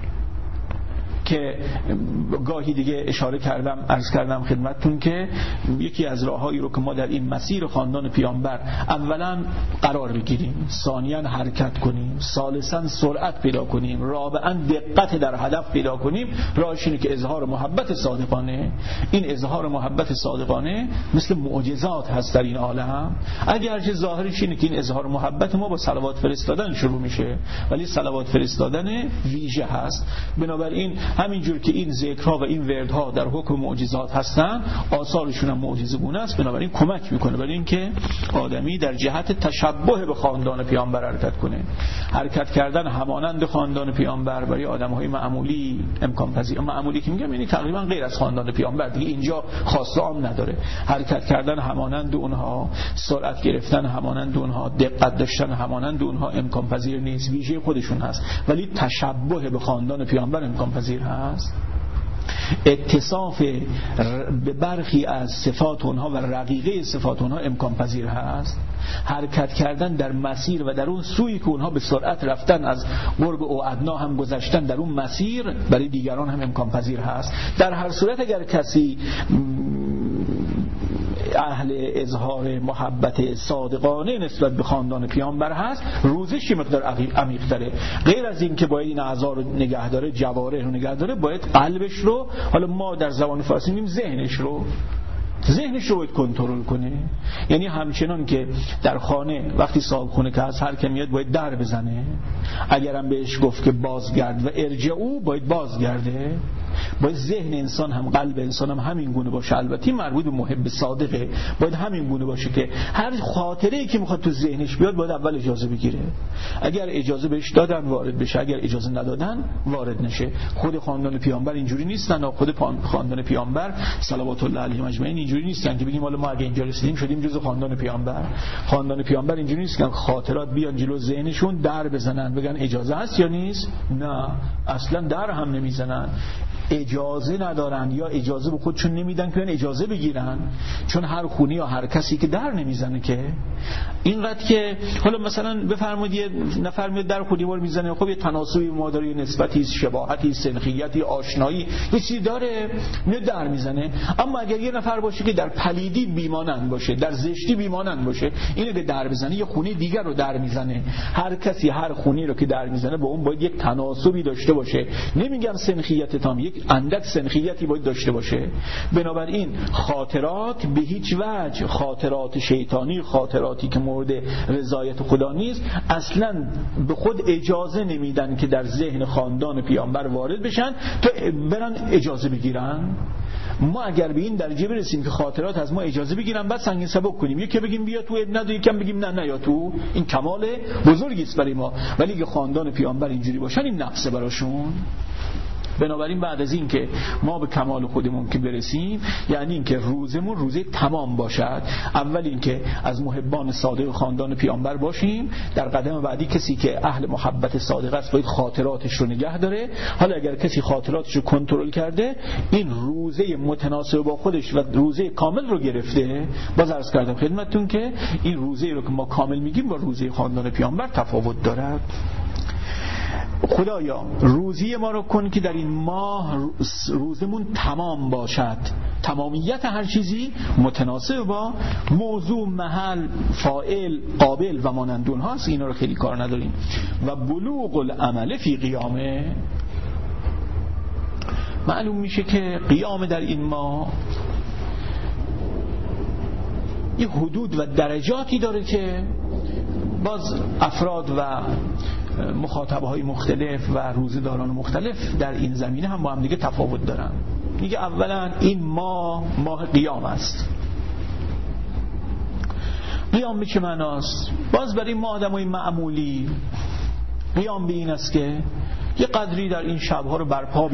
که گاهی دیگه عرض کردم خدمتتون که یکی از راههایی رو که ما در این مسیر خاندان پیامبر اولا قرار بگیریم، ثانیاً حرکت کنیم، ثالثاً سرعت پیدا کنیم، رابعاً دقت در هدف پیدا کنیم، راهش اینه که اظهار محبت صادقانه. این اظهار محبت صادقانه مثل معجزات هست در این عالم. اگرچه ظاهرش اینه که این اظهار محبت ما با صلوات فرستادن شروع میشه، ولی صلوات فرستادن ویژه هست. بنابراین همینجور که این ذکرها و این وردها در حکم معجزات هستن، آثارشون هم معجزه گونه است. بنابراین کمک میکنه برای اینکه آدمی در جهت تشبه به خاندان پیامبر حرکت کنه. حرکت کردن همانند خاندان پیامبر برای آدم‌های معمولی امکان پذیر. معمولی که میگم یعنی تقریبا غیر از خاندان پیامبر، دیگه اینجا خاص و عام نداره. حرکت کردن همانند اونها، سرعت گرفتن همانند اونها، دقت داشتن همانند اونها امکان پذیر نیست، ویژه خودشون هست. ولی تشبه به خاندان پیامبر امکان پذیر هست. اتصاف به برخی از صفات اونها و رقیقه صفات اونها امکان پذیر هست. حرکت کردن در مسیر و در اون سوی که اونها به سرعت رفتن، از قرب او ادنا هم گذشتن، در اون مسیر برای دیگران هم امکان پذیر هست. در هر صورت اگر کسی اهل اظهار محبت صادقانه نسبت به خاندان پیامبر هست، روزش یه مقدار عمیق تره. غیر از این که باید این اعضا رو نگه داره، جوارح رو نگه داره، باید قلبش رو، حالا ما در زبان فارسی میگیم ذهنش رو باید کنترل کنه. یعنی همچنان که در خانه وقتی صاحب خونه که از هر که میاد باید در بزنه، اگرم بهش گفت که بازگرد و ارجعو باید بازگرده. باید ذهن انسان هم قلب انسان هم همین گونه باشه. البته مربوط به محب صادقه، باید همین گونه باشه که هر خاطره‌ای که میخواد تو ذهنش بیاد باید اول اجازه بگیره. اگر اجازه بهش دادن وارد بشه، اگر اجازه ندادن وارد نشه. خود خاندان پیامبر اینجوری نیستن، خود خاندان پیامبر صلوات الله علیهم اجمعین اینجوری نیستن که بگیم حالا ما اگه اینجا رسیدیم شدیم جزء خاندان پیامبر. خاندان پیامبر اینجوری نیست که خاطرات بیان جلو ذهنشون در بزنن بگن اجازه هست یا نیست. نه، اصلا در هم نمیزنن، اجازه ندارن یا اجازه به خودشون نمیدن که اجازه بگیرن. چون هر خونی یا هر کسی که در نمیزنه که اینقدر که حالا مثلا بفرمایید یه نفر میاد در خودی بار میزنه، خب یه تناسبی ما داره، یه نسبتی، شباهتی، سنخیتی، آشنایی، یه چیزی داره، میاد در میزنه. اما اگر یه نفر باشه که در پلیدی بیمانند باشه، در زشتی بیمانند باشه، اینو که در بزنه یه خونه دیگر رو در میزنه. هر کسی هر خونی رو که در میزنه با اون باید یک تناسبی داشته باشه. نمیگم سنخیت تام، یک اندک سنخیتی باید داشته باشه. بنابراین خاطرات به هیچ وجه، خاطرات شیطانی، خاطراتی که مورد رضایت خدا نیست، اصلا به خود اجازه نمیدن که در ذهن خاندان پیامبر وارد بشن تا برن اجازه بگیرن. ما اگر به این درجه برسیم که خاطرات از ما اجازه بگیرن بعد سنگین سبک کنیم، یکی بگیم بیا تو اب نداری، یکم بگیم نه یا تو، این کمال بزرگی است برای ما. ولی اگه خاندان پیامبر اینجوری باشن این نقصه براشون. بنابراین بعد از این که ما به کمال خودمون که برسیم، یعنی این که روزمون روزه تمام باشد، اول این که از محبان صادق خاندان پیامبر باشیم. در قدم بعدی کسی که اهل محبت صادق است باید خاطراتش رو نگه داره. حالا اگر کسی خاطراتش رو کنترل کرده، این روزه متناسب با خودش و روزه کامل رو گرفته. باز عرض کردم خدمتتون که این روزه رو که ما کامل میگیم با روزه خاندان پیامبر تفاوت دارد. خدایا روزی ما رو کن که در این ماه روزمون تمام باشد، تمامیت هر چیزی متناسب با موضوع، محل، فاعل، قابل و مانند اونها است. اینا رو خیلی کار نداریم. و بلوغ العمل فی قیامه، معلوم میشه که قیام در این ماه یه حدود و درجاتی داره که باز افراد و مخاطبهای مختلف و روزه‌داران مختلف در این زمینه هم با هم دیگه تفاوت دارن. میگه اولا این ماه قیام است. قیام به چه معناست؟ باز برای ما آدمای معمولی قیام به این است که یه قدری در این شبها رو برپا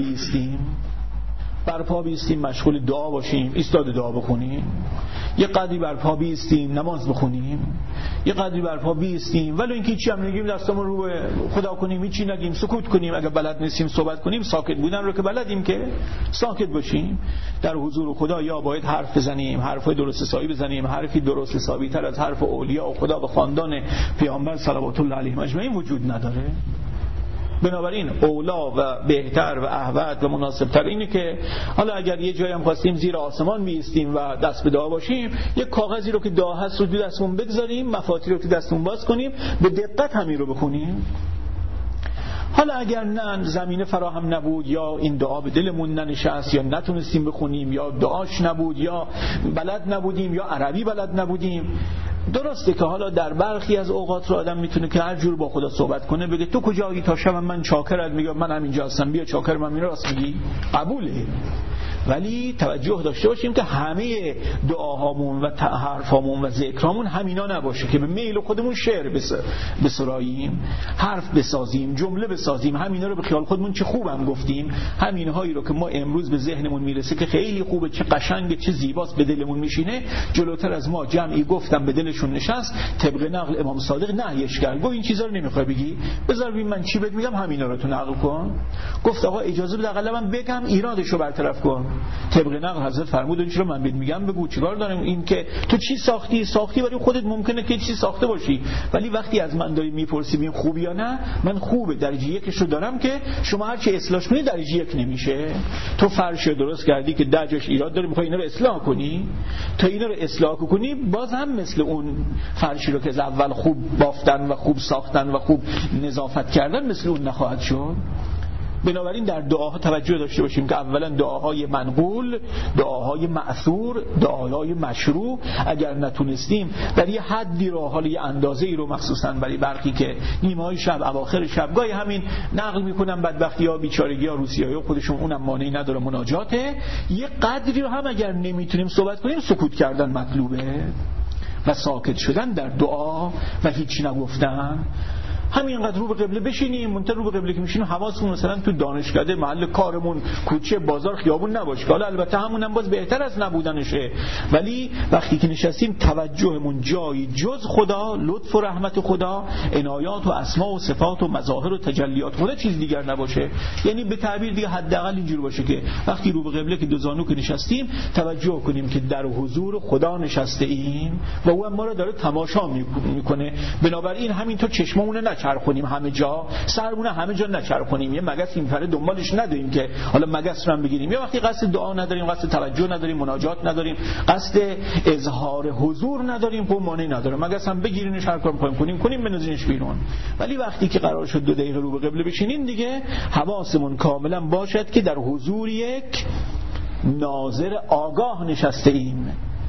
بیستیم، مشغول دعا باشیم، ایستاده دعا بخونیم، یه قدری برپا بیستیم نماز بخونیم، یه قدری برپا بیستیم ولی اینکه چی هم نگیم، دستمون رو به خدا کنیم، هیچی نگیم، سکوت کنیم، اگه بلد نیستیم صحبت کنیم، ساکت بودن رو که بلدیم که ساکت باشیم در حضور خدا. یا باید حرف بزنیم، حرفای درست حسابی بزنیم، حرفی درست حسابی تر از حرف اولیاء و خدا و خاندان پیامبر صلوات الله علیهم اجمعین وجود نداره. بنابراین اولا و بهتر و احوط و مناسبتر اینه که حالا اگر یه جایی هم خواستیم زیر آسمان میستیم و دست به دعا باشیم، یک کاغذی رو که دعا هست رو دستمون بگذاریم، مفاتیح رو که دستمون باز کنیم، به دقت همین رو بخونیم. حالا اگر نه زمینه فراهم نبود یا این دعا به دلمون ننشست یا نتونستیم بخونیم یا دعاش نبود یا بلد نبودیم یا عربی بلد نبودیم، درسته که حالا در برخی از اوقات رو آدم میتونه که هر جور با خدا صحبت کنه، بگه تو کجایی تا شب من چاکرت، میگم من همینجا هستم بیا چاکر من، این راست میگی، قبوله. ولی توجه داشته باشیم که همه دعاهامون و حرفامون و ذکرامون همینا نباشه که به میل خودمون شعر بسراییم، حرف بسازیم، جمله بسازیم، همینا رو به خیال خودمون چه خوبم گفتیم، همینهایی رو که ما امروز به ذهنمون میرسه که خیلی خوبه، چه قشنگه، چه زیباست، به دلمون میشینه، جلوتر از ما جمعی گفتم به دلشون نشست، طبق نقل امام صادق نهیش کرد، گفت این چیزا رو نمیخوای بگی، بذار ببین من چی بهت میگم، همینا رو تو نقل کن. گفت آقا اجازه بده اقل من بگم، ایرادشو برطرف کن. طبق نقل حضرت فرمودن چرا من بهت میگم بگو، چیکار دارم، این که تو چی ساختی برای خودت ممکنه که چیزی ساخته باشی، ولی وقتی از من داری میپرسی این خوب یا نه، من خوبه درجه یکش رو دارم که شما هر چی اصلاحش کنی درجه یک نمیشه. تو فرش درست کردی که درجهش ایراد داره، میخوای اینا رو اصلاح کنی، تا اینا رو اصلاح کنی باز هم مثل اون فرشی رو که از اول خوب بافتن و خوب ساختن و خوب نظافت کردن مثل اون نخواهد شد. بنابراین در دعاها توجه داشته باشیم که اولا دعاهای منقول، دعاهای مأثور، دعاهای مشروع اگر نتونستیم در یه حدی رو، حالا یه اندازه‌ای رو، مخصوصا برای برخی که نیمه‌های شب، اواخر شب گاهی همین نقل میکنن بدبختی‌ها، بیچارگی‌ها، روسیایی‌ها خودشون، اونم مانعی نداره مناجاته، یه قدری رو هم اگر نمیتونیم صحبت کنیم سکوت کردن مطلوبه و ساکت شدن در دعا و هیچی نگفتن. همینقدر رو به قبله بشینیم، منتها رو به قبله که میشینیم حواسمون مثلا تو دانشکده، محل کارمون، کوچه، بازار، خیابون نباشه. حالا البته همونم باز بهتر از نبودنشه، ولی وقتی که نشستیم توجهمون جایی جز خدا، لطف و رحمت خدا، عنایات و اسماء و صفات و مظاهر و تجلیات خدا چیز دیگر نباشه. یعنی به تعبیر دیگه حداقل اینجوری باشه که وقتی رو به قبله که دو زانو که نشستیم توجه کنیم که در حضور خدا نشسته ایم و او ما رو داره تماشا میکنه. بنابراین همینطور چشممون نچرخونیم همه جا، سرمون همه جا نچرخونیم، یه مگس این پره دنبالش نداریم که حالا مگس رو هم بگیریم. یا وقتی قصد دعا نداریم، قصد توجه نداریم، مناجات نداریم، قصد اظهار حضور نداریم، خب مانعی نداره مگس هم بگیرینش، هر کار می‌خوایم کنیم بنوزینش بیرون. ولی وقتی که قرار شد 2 دقیقه رو به قبله بشینیم دیگه حواسمون کاملا باشد که در حضور یک ناظر آگاه نشسته ایم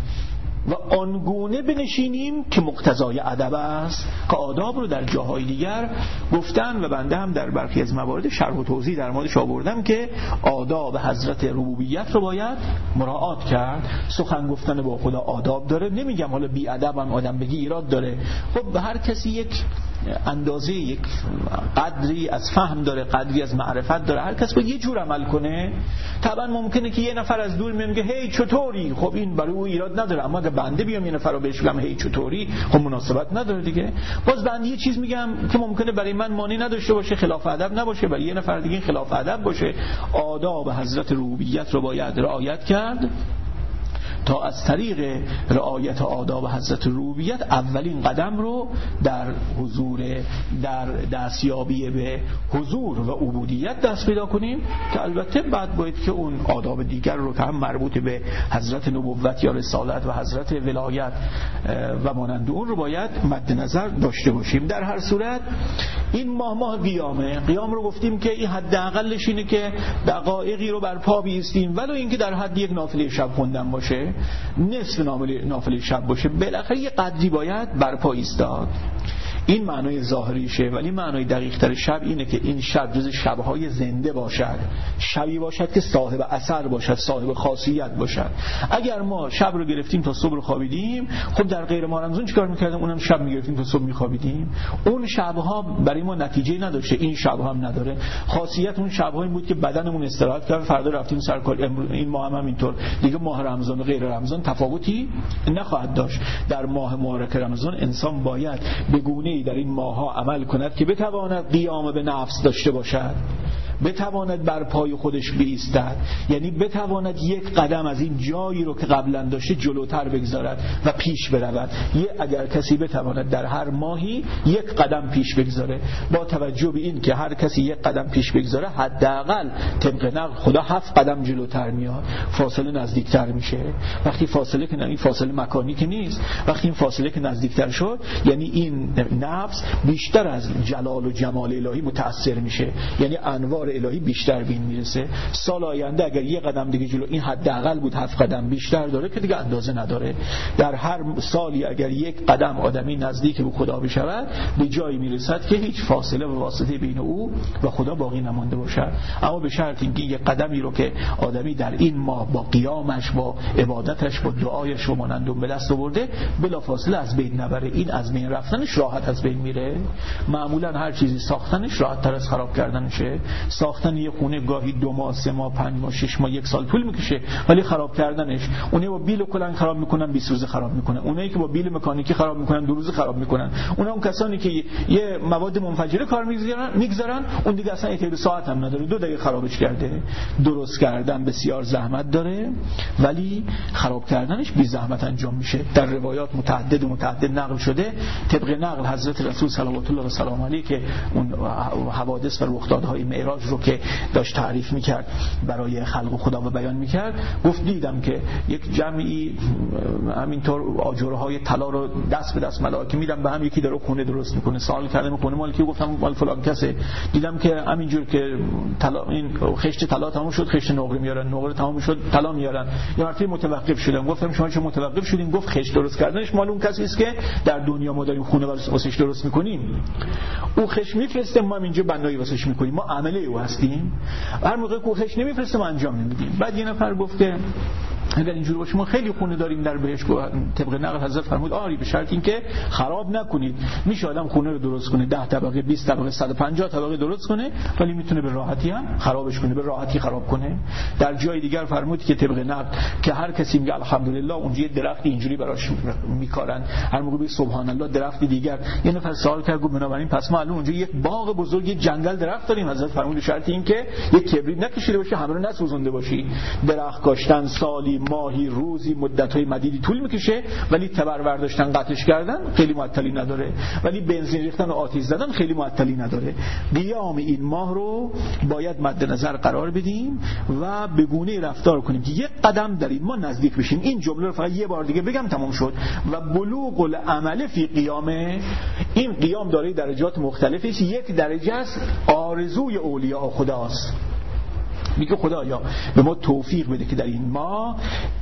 و آنگونه بنشینیم که مقتضای ادب است، که آداب رو در جاهای دیگر گفتن و بنده هم در برخی از موارد شرح و توضیح در موردش آوردم که آداب حضرت ربوبیت رو باید مراعات کرد. سخن گفتن با خدا آداب داره، نمیگم حالا بی ادب هم آدم بگی ایراد داره. خب هر کسی یک اندازه، یک قدری از فهم داره، قدری از معرفت داره، هر کس باید یه جور عمل کنه. طبعا ممکنه که یه نفر از دور میگه هی چطوری، خب این برای او ایراد نداره، اما اگه بنده بیام یه نفر رو بهش بگم هی چطوری، خب مناسبت نداره دیگه. باز بنده یه چیز میگم که ممکنه برای من مانع نداشته باشه، خلاف ادب نباشه، برای یه نفر دیگه خلاف ادب باشه. آداب حضرت ربوبیت رو باید رعایت کرد تا از طریق رعایت آداب حضرت ربوبیت اولین قدم رو در حضور، در دستیابی به حضور و عبودیت دست پیدا کنیم، که البته بعد باید که اون آداب دیگر رو که هم مربوط به حضرت نبوت یا رسالت و حضرت ولایت و مانند اون رو باید مد نظر داشته باشیم. در هر صورت این ماه قیامه، قیام رو گفتیم که این حداقلش اینه که دقایقی رو بر پا بیستیم، ولو اینکه در حد یک نافله شب خوندن باشه، نصف نافله شب باشه، بالاخره یه قدری باید برپا ایستاد. این معنای ظاهریشه، ولی معنای دقیق تر شب اینه که این شب جز شبهای زنده باشد، شبی باشد که صاحب اثر باشد، صاحب خاصیت باشد. اگر ما شب رو گرفتیم تا صبح رو خوابیدیم، خب در غیر ماه رمضان چیکار می‌کردیم؟ اونم شب می‌گرفتیم تا صبح می‌خوابیدیم. اون شب‌ها برای ما نتیجه نداشته، این شب‌ها هم نداره. خاصیت اون شب‌ها این بود که بدنمون استراحت کرد، فردا رفتیم سر کار. این ماه هم اینطور دیگه. ماه رمضان و غیر رمضان تفاوتی نخواهد داشت. در ماه مبارک رمضان انسان باید به گونه در این ماه‌ها عمل کند که بتواند قیام به نفس داشته باشد، بتواند بر پای خودش بایستد، یعنی بتواند یک قدم از این جایی رو که قبلا داشته جلوتر بگذارد و پیش برود. اگر کسی بتواند در هر ماهی یک قدم پیش بگذاره، با توجه به این که هر کسی یک قدم پیش بگذاره حداقل طبق نقل خدا 7 قدم جلوتر میاد، فاصله نزدیکتر میشه. وقتی فاصله که این فاصله مکانی که نیست، وقتی این فاصله که نزدیکتر شد، یعنی این نفس بیشتر از جلال و جمال الهی متأثر میشه، یعنی انوار الهی بیشتر بین میرسه. سال آینده اگر یه قدم دیگه جلو، این حداقل بود 7 قدم بیشتر داره که دیگه اندازه نداره. در هر سالی اگر یک قدم آدمی نزدیک به خدا بشود، به جایی میرسد که هیچ فاصله و واسطه بین او و خدا باقی نمانده باشد. اما به شرط اینکه یک قدمی رو که آدمی در این ماه با قیامش، با عبادتش، با دعایش و مانند اون به دست آورده، بلافاصله از بین نبره. این از بین رفتنش راحت از بین میره. معمولا هر چیزی ساختنش راحت تر از خراب کردنشه. ساختن یه خونه گاهی 2 ماه، 3 ماه، 5 ماه، 6 ماه، 1 سال طول میکشه، ولی خراب کردنش، اونایی با بیل و کلنگ خراب میکنن 20 روز خراب میکنن، اونایی که با بیل مکانیکی خراب میکنن 2 روز خراب میکنن، اون کسانی که یه مواد منفجره کار میگذارن اون دیگه اصلا اعتبار ساعت هم نداره، 2 دقیقه خرابش کرده. درست کردن بسیار زحمت داره، ولی خراب کردنش بی زحمت انجام میشه. در روایات متعدد نقل شده، طبق نقل حضرت رسول صلوات الله و سلام علیه که اون حوادث و رخدادهای معراج معراج رو که داشت تعریف میکرد برای خلق خدا و بیان میکرد، گفت دیدم که یک جمعی همینطور آجرهای طلا رو دست به دست ملائکه میدن به هم، یکی داره خونه درست میکنه. سوال کردم خونه مال کی؟ گفتم مال فلان کسه. دیدم که همینجور که طلا، این خشت طلا تموم شد خشت نقره میارن، نقره تموم شد طلا میارن. یه مرتبه متوقف شدم، گفتم شما چه متوقف شدین؟ گفت خشت درست کردنش مال اون کسی است که در دنیا ما داریم خونه واسش درست میکنیم. او خشت میفرسته، ما اینجا بنایی واسش میکنیم، ما عمله او هستیم. هر موقع که خشت نمیفرسته ما انجام نمیدیم. بعد یه نفر گفت که اگر اینجوری باشه ما خیلی خونه داریم در بهشت. طبق نقل حضرت فرمود آری، به شرط اینکه خراب نکنید. میشه آدم خونه رو درست کنه 10 طبقه 20 طبقه 150 طبقه درست کنه، ولی میتونه به راحتی هم خرابش کنه، به راحتی خراب کنه. در جای دیگر فرمود که طبق نقل که هر کسی میگه الحمدلله اونجا یه درختی اینجوری براش میکارن، هر موقع به سبحان الله درختی دیگر. یه نفر سوال کرد گفت بنابراین پس ما الان اونجا یک باغ بزرگ، یک جنگل درخت داریم. حضرت فرمود شرط این که یک کبریت نکشیده باشه، همه رو نسوزونده باشی. درخت کاشتن سالی، ماهی، روزی، مدت‌های مدیدی طول میکشه، ولی تبر برداشتن قطعش کردن خیلی معطلی نداره، ولی بنزین ریختن و آتش زدن خیلی معطلی نداره. قیام این ماه رو باید مد نظر قرار بدیم و به گونه‌ای رفتار کنیم که یک قدم در این ماه نزدیک بشیم. این جمله رو فقط یه بار دیگه بگم تمام شد. و بلوغ العمل فی قیام، این قیام داره درجات مختلفی است. یک درجه است آرزوی اولیاء خداست، میگه خدایا به ما توفیق بده که در این ماه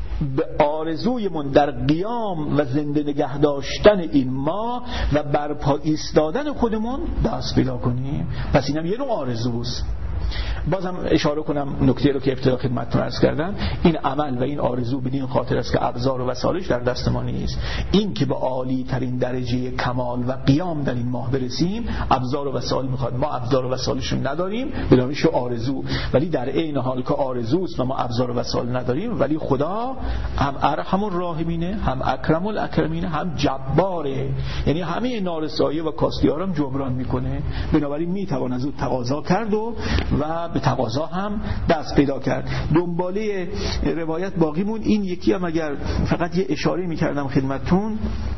به آرزوی من در قیام و زنده نگه داشتن این ما و برپا ایستادن خودمون دست پیدا کنیم. پس اینم یه نوع آرزوست. بازم اشاره کنم نکته رو که ابتدا خدمتتون عرض کردم، این عمل و این آرزو بدین خاطر است که ابزار و وسایلش در دست ما نیست. این که به عالی ترین درجه کمال و قیام در این ماه برسیم ابزار و وسایل میخواد. ما ابزار و وسایلش نداریم، بنابراین آرزو، ولی در عین حال که آرزوست و ما ابزار و وسایل نداریم، ولی خدا هم ارحم الراحمینه، هم اکرم الاکرمینه، هم جباره، یعنی همه نارسایی و کاستی‌ها هم جبران میکنه. بنابراین میتوان از او تقاضا کرد و به تقاضا هم دست پیدا کرد. دنباله روایت باقیمون. این یکی هم اگر فقط یه اشاره میکردم خدمتتون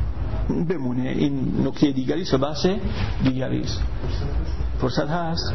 بمونه، این نکته دیگری است و بحث دیگری است. فرصت هست؟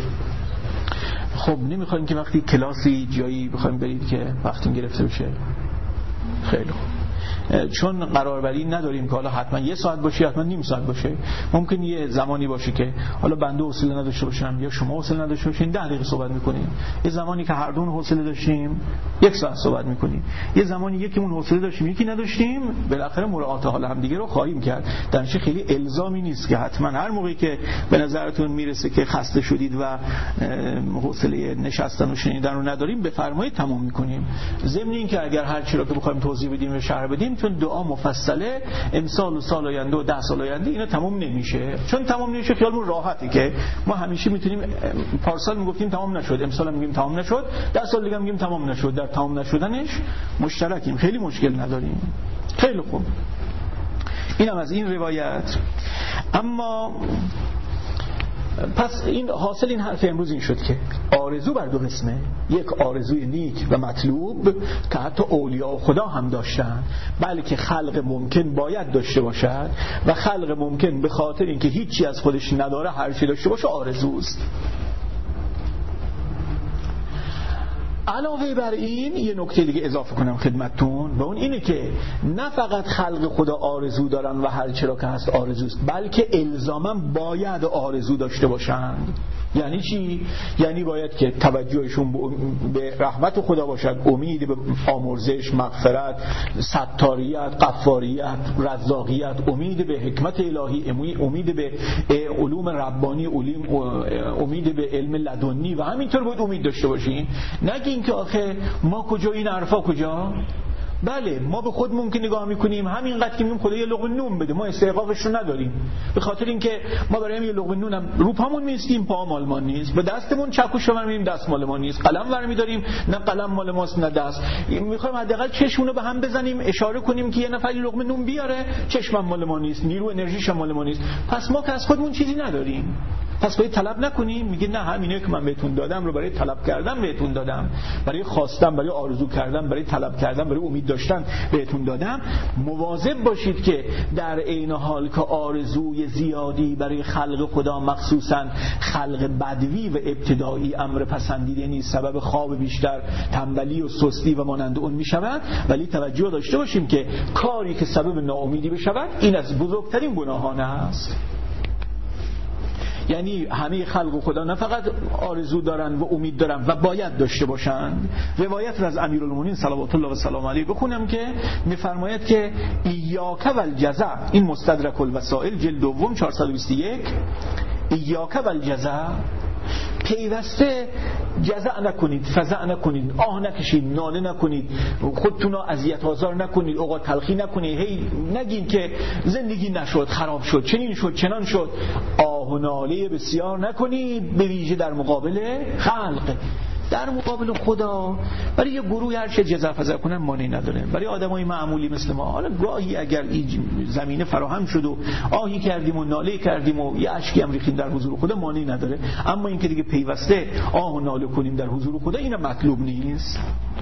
خب نمیخوایم که وقتی کلاسی جایی بخوایم برید که وقتیم گرفته بشه. خیلی خوب. چون قراربری نداریم که حالا حتما 1 ساعت باشه، حتما نیم ساعت باشه. ممکن یه زمانی باشه که حالا بنده حوصله نداشته باشم یا شما حوصله نداشته باشین 10 دقیقه صحبت می‌کنیم. یه زمانی که هر دون حوصله داشتیم 1 ساعت صحبت می‌کنیم. یه زمانی یکیمون حوصله داشتیم یکی نداشتیم، بالاخره مراعات حال هم دیگه رو خواهیم کرد. درنچه خیلی الزامی نیست که حتما هر موقعی که به نظرتون میرسه که خسته شدید و حوصله نشستن و شنیدن رو نداریم بفرمایید تموم می‌کنیم. ضمن اینکه اگر هر چی رو که بخوایم توضیح بدیم و شرح بدیم، چون دعا مفصله، امسال و سال آینده و 10 سال آینده اینا تمام نمیشه. چون تمام نمیشه خیالمون راحته که ما همیشه میتونیم، پارسال میگفتیم تمام نشد، امسال میگیم تمام نشد، 10 سال دیگه میگیم تمام نشد. در تمام نشدنش مشترکیم، خیلی مشکل نداریم. خیلی خوب. اینم از این روایت. اما پس این حاصل این حرف امروز این شد که آرزو بر 2 قسمه. یک آرزوی نیک و مطلوب که حتی اولیاء خدا هم داشتن، بلکه خلق ممکن باید داشته باشد، و خلق ممکن به خاطر اینکه هیچی از خودش نداره هر چی داشته باشه آرزوست. علاوه بر این یه نکته دیگه اضافه کنم خدمتتون، و اون اینه که نه فقط خلق خدا آرزو دارن و هر چرا که هست آرزوست، بلکه الزاما باید آرزو داشته باشند. یعنی چی؟ یعنی باید که توجهشون به رحمت خدا باشد، امید به آمرزش، مغفرت، ستاریت، غفاریت، رزاقیت، امید به حکمت الهی، امید به علوم ربانی، امید به علم لدنی، و همینطور باید امید داشته باشین. نگین که آخه ما کجا این حرفا کجا؟ بله ما به خود ممکن نگاه میکنیم همینقدر که میگیم خدا یه لقمه نون بده، ما استحقاقش رو نداریم، به خاطر اینکه ما برای یه لقمه نونم رو پامون میستیم، پا مال ما نیست، به دستمون چکش رو می‌بریم دست مال ما نیست، قلم ور می‌داریم نه قلم مال ماست نه دست، میخوایم حداقل چشمونو به هم بزنیم اشاره کنیم که یه نفر لقمه نون بیاره، چشمم مال ما نیست، نیرو انرژیش مال ما نیست. پس ما که از خودمون چیزی نداریم. پس باید طلب نکنیم. میگه نه، همینه که من بهتون دادم رو برای طلب کردن بهتون دادم، برای خواستن، برای آرزو کردن، برای طلب کردن، برای امید داشتن بهتون دادم. مواظب باشید که در عین حال که آرزوی زیادی برای خلق خدا، مخصوصا خلق بدوی و ابتدایی، امر پسندیده نیست، سبب خواب بیشتر، تنبلی و سستی و مانند اون میشود، ولی توجه داشته باشیم که کاری که سبب ناامیدی بشود این از بزرگترین گناهان است. یعنی همه خلق خدا نه فقط آرزو دارن و امید دارن و باید داشته باشند. روایت را از امیرالمومنین صلوات الله و سلام علیه بخونم که میفرماید که ایاک والجزع، این مستدرک الوسائل جلد دوم 421، ایاک والجزع، پیوسته جزع نکنید، فزع نکنید، آه نکشید، ناله نکنید، خودتون رو اذیت آزار نکنید، اوقات تلخی نکنید، هی نگین که زندگی نشد، خراب شد، چنین شد، چنان شد. آه و ناله بسیار نکنید، به ویژه در مقابل خلق، در مقابل خدا. برای یه گروه هر چه جزع فزع کنن مانعی نداره. برای آدمای معمولی مثل ما، حالا گاهی اگر این زمینه فراهم شد و آهی کردیم و ناله کردیم و یه اشکی هم ریختیم در حضور خدا مانعی نداره. اما این که دیگه پیوسته آه و ناله کنیم در حضور خدا، این مطلوب نیست.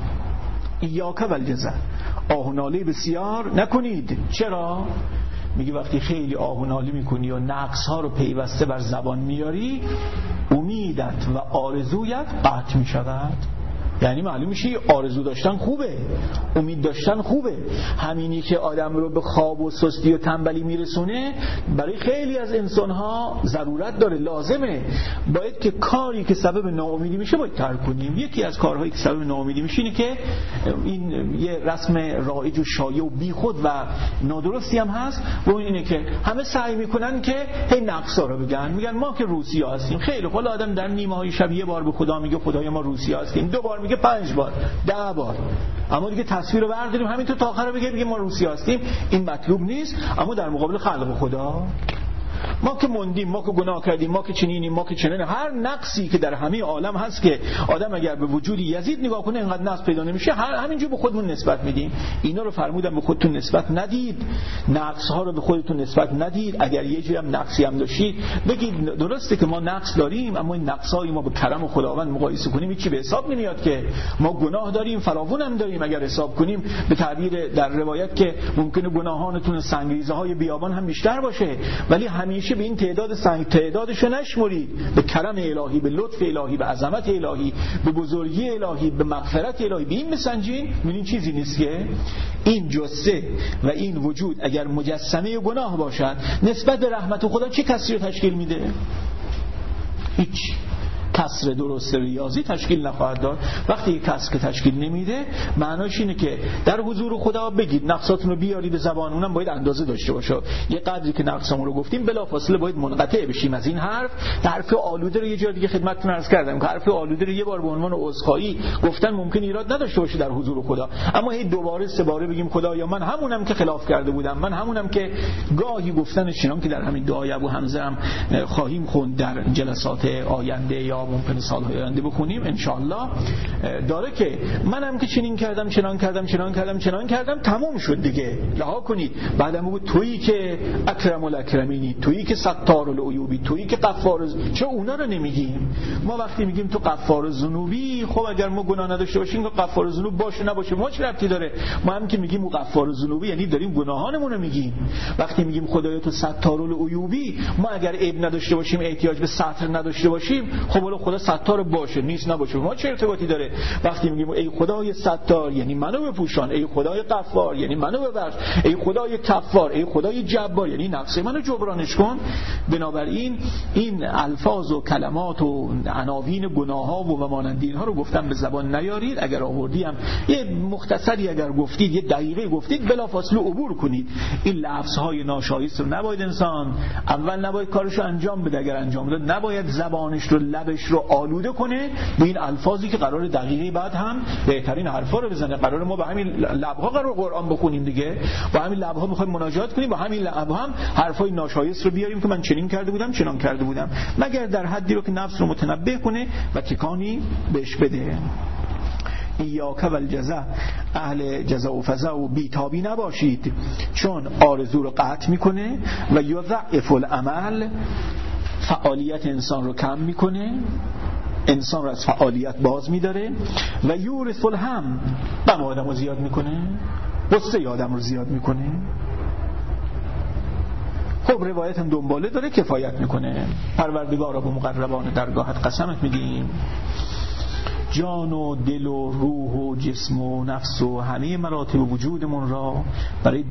ایاک والجزع، آه و ناله بسیار نکنید. چرا؟ میگه وقتی خیلی آه و ناله میکنی و نقص ها رو پیوسته بر زبان میاری، امیدت و آرزویت قطع میشود. یعنی معلوم میشه آرزو داشتن خوبه، امید داشتن خوبه. همینی که آدم رو به خواب و سستی و تنبلی میرسونه برای خیلی از انسانها ضرورت داره، لازمه. باید که کاری که سبب ناامیدی میشه باید ترک کنیم. یکی از کارهایی که سبب ناامیدی میشه اینه که این یه رسم رایج و شایع و بیخود و نادرستی هم هست، و اون اینه که همه سعی میکنن که هی نقصا رو بگن. میگن ما که روسیه هستیم. خیلی خب آدم در نیمه های شب یه بار به خدا میگه خدای ما روسیه هستیم، 2 بار میگه 5 بار 10 بار، اما دیگه تصویر رو برداریم همینطور تا آخر بگه ما روسیه هستیم. این مطلوب نیست. اما در مقابل خلق خدا، ما که موندیم، ما که گناه کردیم، ما که چنینیم، ما که چنینیم، هر نقصی که در همه عالم هست که آدم اگر به وجود یزید نگاه کنه اینقدر نقص پیدا نمیشه، همینجور به خودمون نسبت میدیم. اینا رو فرمودن به خودتون نسبت ندید، نقص ها رو به خودتون نسبت ندید. اگر یه جایی هم نقصی هم داشتید بگید درسته که ما نقص داریم، اما این نقصای ما به کرم خداوند مقایسه کنیم هیچی به حساب نمیاد، که ما گناه داریم، فراوون هم داریم. اگر حساب کنیم به تعبیر در روایت که ممکنه گناهانتون سنگریزه های بیابان هم بیشتر باشه، ولی همیشه به این تعدادشو نشمرید. به کرم الهی، به لطف الهی، به عظمت الهی، به بزرگی الهی، به مغفرت الهی به این بسنجین. ببینید چیزی نیست که این جثه و این وجود اگر مجسمه گناه باشد نسبت به رحمت خدا چه کسری رو تشکیل میده؟ هیچ کسر درست ریاضی تشکیل نخواهد داد. وقتی یک کسر که تشکیل نمیده، معناش اینه که در حضور خدا بگید نقصاتون رو بیارید به زبان، اونم باید اندازه داشته باشه. یه قدری که نقصمون رو گفتیم بلافاصله باید منقطع بشیم از این حرف. حرف آلوده رو یه جای دیگه خدمتتون عرض کردم که حرف آلوده رو یه بار به عنوان عذرخواهی گفتن ممکن ایراد نداشته باشه در حضور خدا، اما هی دوباره 3 باره بگیم خدایا من همونم که خلاف کرده بودم، من همونم که گاهی گفتنش، چنان که در همین دعای ابو حمزه هم خواهیم خوند در جلسات آینده یا ممکنه سالهای آینده بخونیم ان شاء الله، داره که منم که چنین کردم، چنان کردم، تموم شد دیگه، رها کنید. بعدم بگو تویی که اکرم الاکرمینی، تویی که ستار العیوبی، تویی که غفار، چه اونا رو نمیگیم؟ ما وقتی میگیم تو غفار الذنوبی، خب اگر ما گناه نداشته باشیم که غفار الذنوب باشه نباشه ما چه ربطی داره؟ ما هم که میگیم غفار الذنوبی یعنی داریم گناهانمون رو میگیم. وقتی میگیم خدایا تو ستار العیوبی، ما اگر عیب نداشته باشیم، احتیاج به ستر نداشته باشیم، خب الان خدا ستار باشه نیست نباشه ما چه ارتباطی داره؟ وقتی میگیم ای خدای ستار یعنی منو بپوشان، ای خدای غفار یعنی منو ببخش، ای خدای کفار، ای خدای جبار یعنی نقص منو جبرانش کن. بنابراین این الفاظ و کلمات و عناوین گناه ها و مانند اینها رو گفتم به زبان نیارید. اگر آوردی هم یه مختصری اگر گفتید، یه دقیقه گفتید، بلافاصله عبور کنید. این لفظ های ناشایست رو نباید انسان اول نباید کارشو انجام بده، اگر انجام داد نباید زبانش رو لبش رو آلوده کنه به این الفاظی که قرار دقیقه بعد هم بهترین حرفا رو بزنه. قرار ما به همین لبها قرار قرآن بخونیم دیگه، با همین لبها میخوایم مناجات کنیم، با همین لبها هم حرفای ناشایست رو بیاریم که من چنین کرده بودم، چنان کرده بودم، مگر در حدی رو که نفس رو متنبه کنه و تکانی بهش بده. ایاک والجزع، اهل جزع و فزع و بیتابی نباشید، چون آرزو رو قطع میکنه و یضعف العمل، فعالیت انسان رو کم میکنه، انسان رو از فعالیت باز میداره و یورث الهم، غم آدم رو زیاد میکنه، غصه آدم رو زیاد میکنه. خب روایت هم دنباله داره کفایت میکنه. پروردگارا به مقربان درگاهت قسمت میدیم جان و دل و روح و جسم و نفس و همه مراتب وجودمون را برای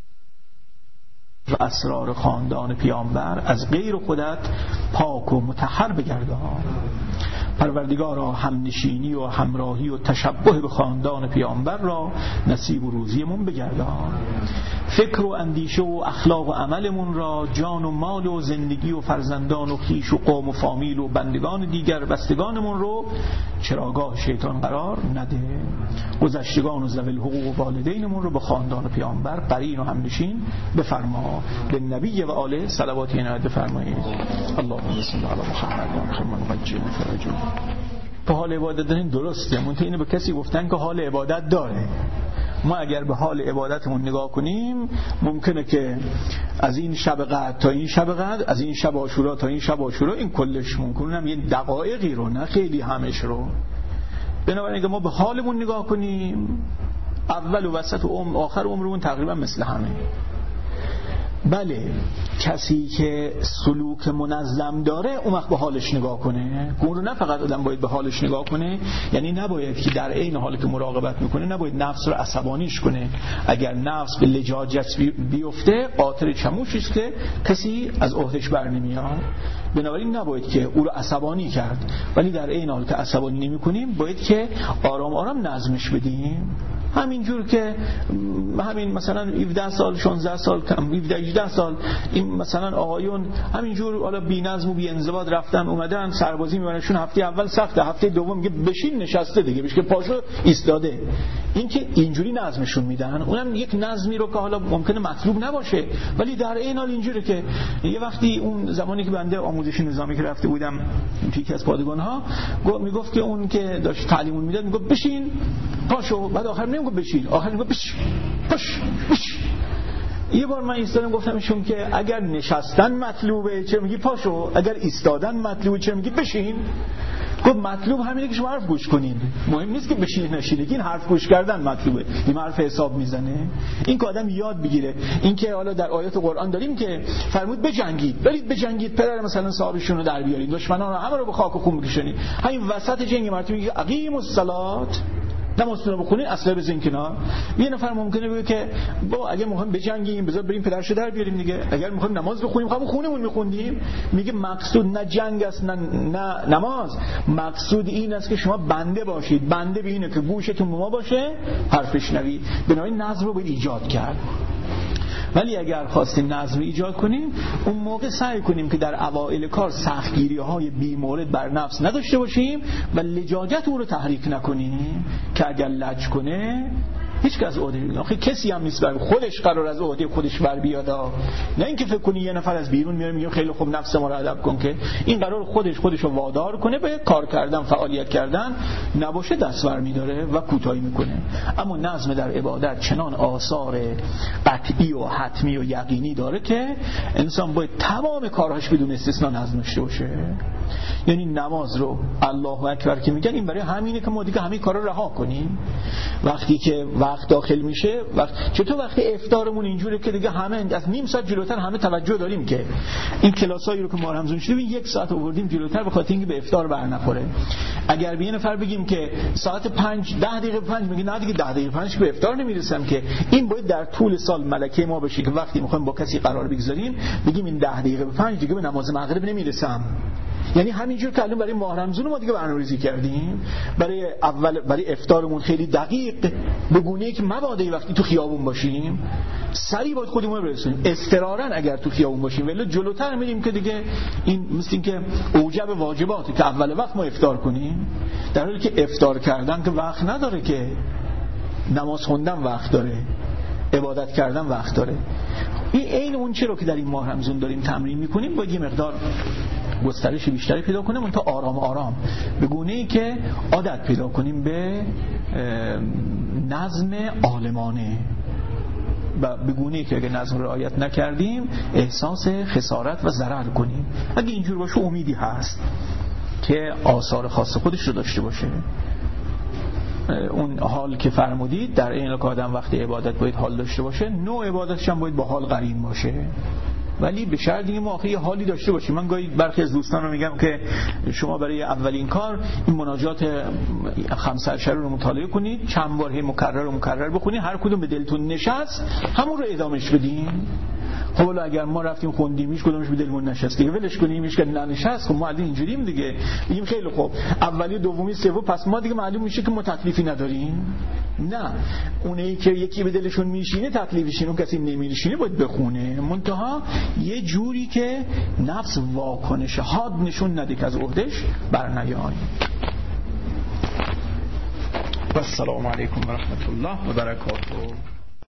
و اسرار خاندان پیامبر از غیر خودت پاک و مطهر بگردان. پروردگارا همنشینی و همراهی و تشبه به خاندان پیامبر را نصیب و روزیمون بگردان. فکر و اندیشه و اخلاق و عملمون را جان و مال و زندگی و فرزندان و خیش و قوم و فامیل و بندگان دیگر بستگانمون رو چراگاه شیطان قرار نده. گذشتگان و ذوی الحقوق و والدینمون رو به خاندان پیامبر قرین و همنشین بفرما. به نبی و آله صلوات عنایت بفرمایید. اللهم صل علی محمد و محمد مجید فرجون. به حال عبادت داریم درسته، منتها اینو به کسی گفتن که حال عبادت داره. ما اگر به حال عبادتمون نگاه کنیم ممکنه که از این شب قدر تا این شب قدر، از این شب عاشورا تا این شب عاشورا، این کلش ممکنه هم یه دقایقی رو، نه خیلی همش رو. بنابراین اگه ما به حالمون نگاه کنیم اول و وسط و آخر عمرمون تقریبا مثل همه. بله کسی که سلوک منظم داره اون وقت به حالش نگاه کنه. اون رو نه فقط آدم باید به حالش نگاه کنه، یعنی نباید که در عین حالی که مراقبت میکنه نباید نفس رو عصبانیش کنه. اگر نفس به لجاجت بیفته قاطر چموشی است که کسی از عهدهش بر نمیاد. بنابراین نباید که او رو عصبانی کرد، ولی در عین حال که عصبانی نمی‌کنیم باید که آرام آرام نظمش بدیم. همینجور که همین مثلا 17 سال 16 سال 17 18 سال این مثلا آقایون همینجور حالا بی‌نظم و بی‌انضباط رفتن اومدن سربازی می‌برنشون، هفته اول سخته، هفته دوم میگه بشین نشسته دیگه، بهش که پاشو ایستاده. این که اینجوری نظمشون میدن، اونم یک نظمی رو که حالا ممکنه مطلوب نباشه ولی در این حال اینجوره که یه وقتی اون زمانی که بنده آموزش نظامی که رفته بودم یکی از پادگان‌ها میگفت که اون که داشت تعلیمون میداد میگفت بشین پاشو، بعد آخر نمیگفت بشین، آخر میگفت پاش. یه بار من ایستادم گفتم ایشون که اگر نشستن مطلوبه چرا میگی پاشو، اگر ایستادن مطلوبه چرا میگی بشین؟ گفت مطلوب همینه که شما حرف گوش کنین، مهم نیست که بشینید نشینید، این حرف گوش کردن مطلوبه. این حرف حساب میزنه. این که آدم یاد بگیره. این که حالا در آیات قرآن داریم که فرمود بجنگید، برید بجنگید، پدر مثلا صاحبشون رو در بیارید، دشمنان رو همه رو به خاک و خون بکشونید. همین وسط جنگ مرتبه میگه اقیموا الصلاة، نمازتون رو بخونین، اصلا بزنین کنار. یه نفر ممکنه بگه که با اگه میخوایم بجنگیم بذار بریم پدرشو در بیاریم دیگه، اگر میخوایم نماز بخونیم همون خونمون میخوندیم. میگه مقصود نه جنگ است نه نماز، مقصود این است که شما بنده باشید. بنده به اینه که گوشتون به ما باشه، حرفش نوید. بنابراین نظم رو باید ایجاد کرد. ولی اگر خواستیم نظم ایجاد کنیم اون موقع سعی کنیم که در اوائل کار سختگیری‌های بی‌مورد بر نفس نداشته باشیم و لجاجت او رو تحریک نکنیم که اگر لج کنه هیچ کس عهده آخه کسی هم نیست بر خودش قرار از عهده خودش بر بیاد. نه اینکه فکر کنی یه نفر از بیرون میاره میگه خیلی خوب نفس ما رو ادب کن، که این قرار خودش رو وادار کنه به کار کردن، فعالیت کردن، نباشه دستور میداره و کوتاهی میکنه. اما نظم در عبادت چنان آثار قطعی و حتمی و یقینی داره که انسان باید تمام کارهاش بدون استثنا نظم داشته باشه. یعنی نماز رو الله اکبر که میگن این برای همینه که ما دیگه همین کارا رو رها کنیم. وقتی که وقت داخل میشه، چطور وقتی افطارمون اینجوره که دیگه همه از نیم ساعت جلوتر همه توجه داریم که این کلاسایی رو که ما رمزون شده یک ساعت آوردیم جلوتر به خاطر اینکه به افطار بر نخوره. اگر به یه نفر بگیم که ساعت 5 10 دقیقه 5 میگه نه دیگه 10 دقیقه 5 به افطار نمیرسم، که این باید در طول سال ملکه ما بشه که وقتی میخوایم با کسی قرار بگذاریم بگیم این 10 دقیقه به 5 دیگه به نماز مغرب نمیرسم. یعنی همینجور که الان برای ماه رمضان ما دیگه برنامه‌ریزی کردیم، برای افطارمون خیلی دقیق به گونه‌ای که مبادا وقتی تو خیابون باشیم سریع باید خودمون رو برسونیم، اضطرارا اگر تو خیابون باشیم، ولی جلوتر میریم که دیگه این مثل این که اوجب واجباته که اول وقت ما افطار کنیم، در حالی که افطار کردن که وقت نداره، که نماز خوندن وقت داره، عبادت کردن وقت داره. این اون چه رو که در این ماه رمضان داریم تمرین میکنیم باید یه مقدار گسترش بیشتری پیدا کنیم، تا آرام آرام به گونه‌ای که عادت پیدا کنیم به نظم عالمانه. به گونه‌ای که اگه نظم رعایت نکردیم احساس خسارت و ضرر کنیم. اگه اینجور باشه امیدی هست که آثار خاص خودش رو داشته باشه. اون حال که فرمودید در این که آدم وقتی عبادت باید حال داشته باشه، نوع عبادتش هم باید با حال قرین باشه، ولی به شرط اینکه ما آخه یه حالی داشته باشیم. من گاهی برخی از دوستان رو میگم که شما برای اولین کار این مناجات 5 اشعار رو مطالعه کنید، چند بار مکرر بخونید، هر کدوم به دلتون نشست همون رو ادامهش بدین. خب حالا اگر ما رفتیم خوندیمش کدومش به دلمون نشست دیگه ولش کنیمش، که ننشست خب ما الان اینجوریم دیگه، میگیم خیلی خوب اولی دومی سوم پس ما دیگه معلوم میشه که ما تکلیفی نداریم. نه، اونایی که یکی به دلشون میشینه تکلیفشون، اون کسی نمیشینه باید بخونه، منتها یه جوری که نفس واکنش حاد نشون نده که از عهدهش برنیای. و السلام علیکم و رحمت الله و برکاته.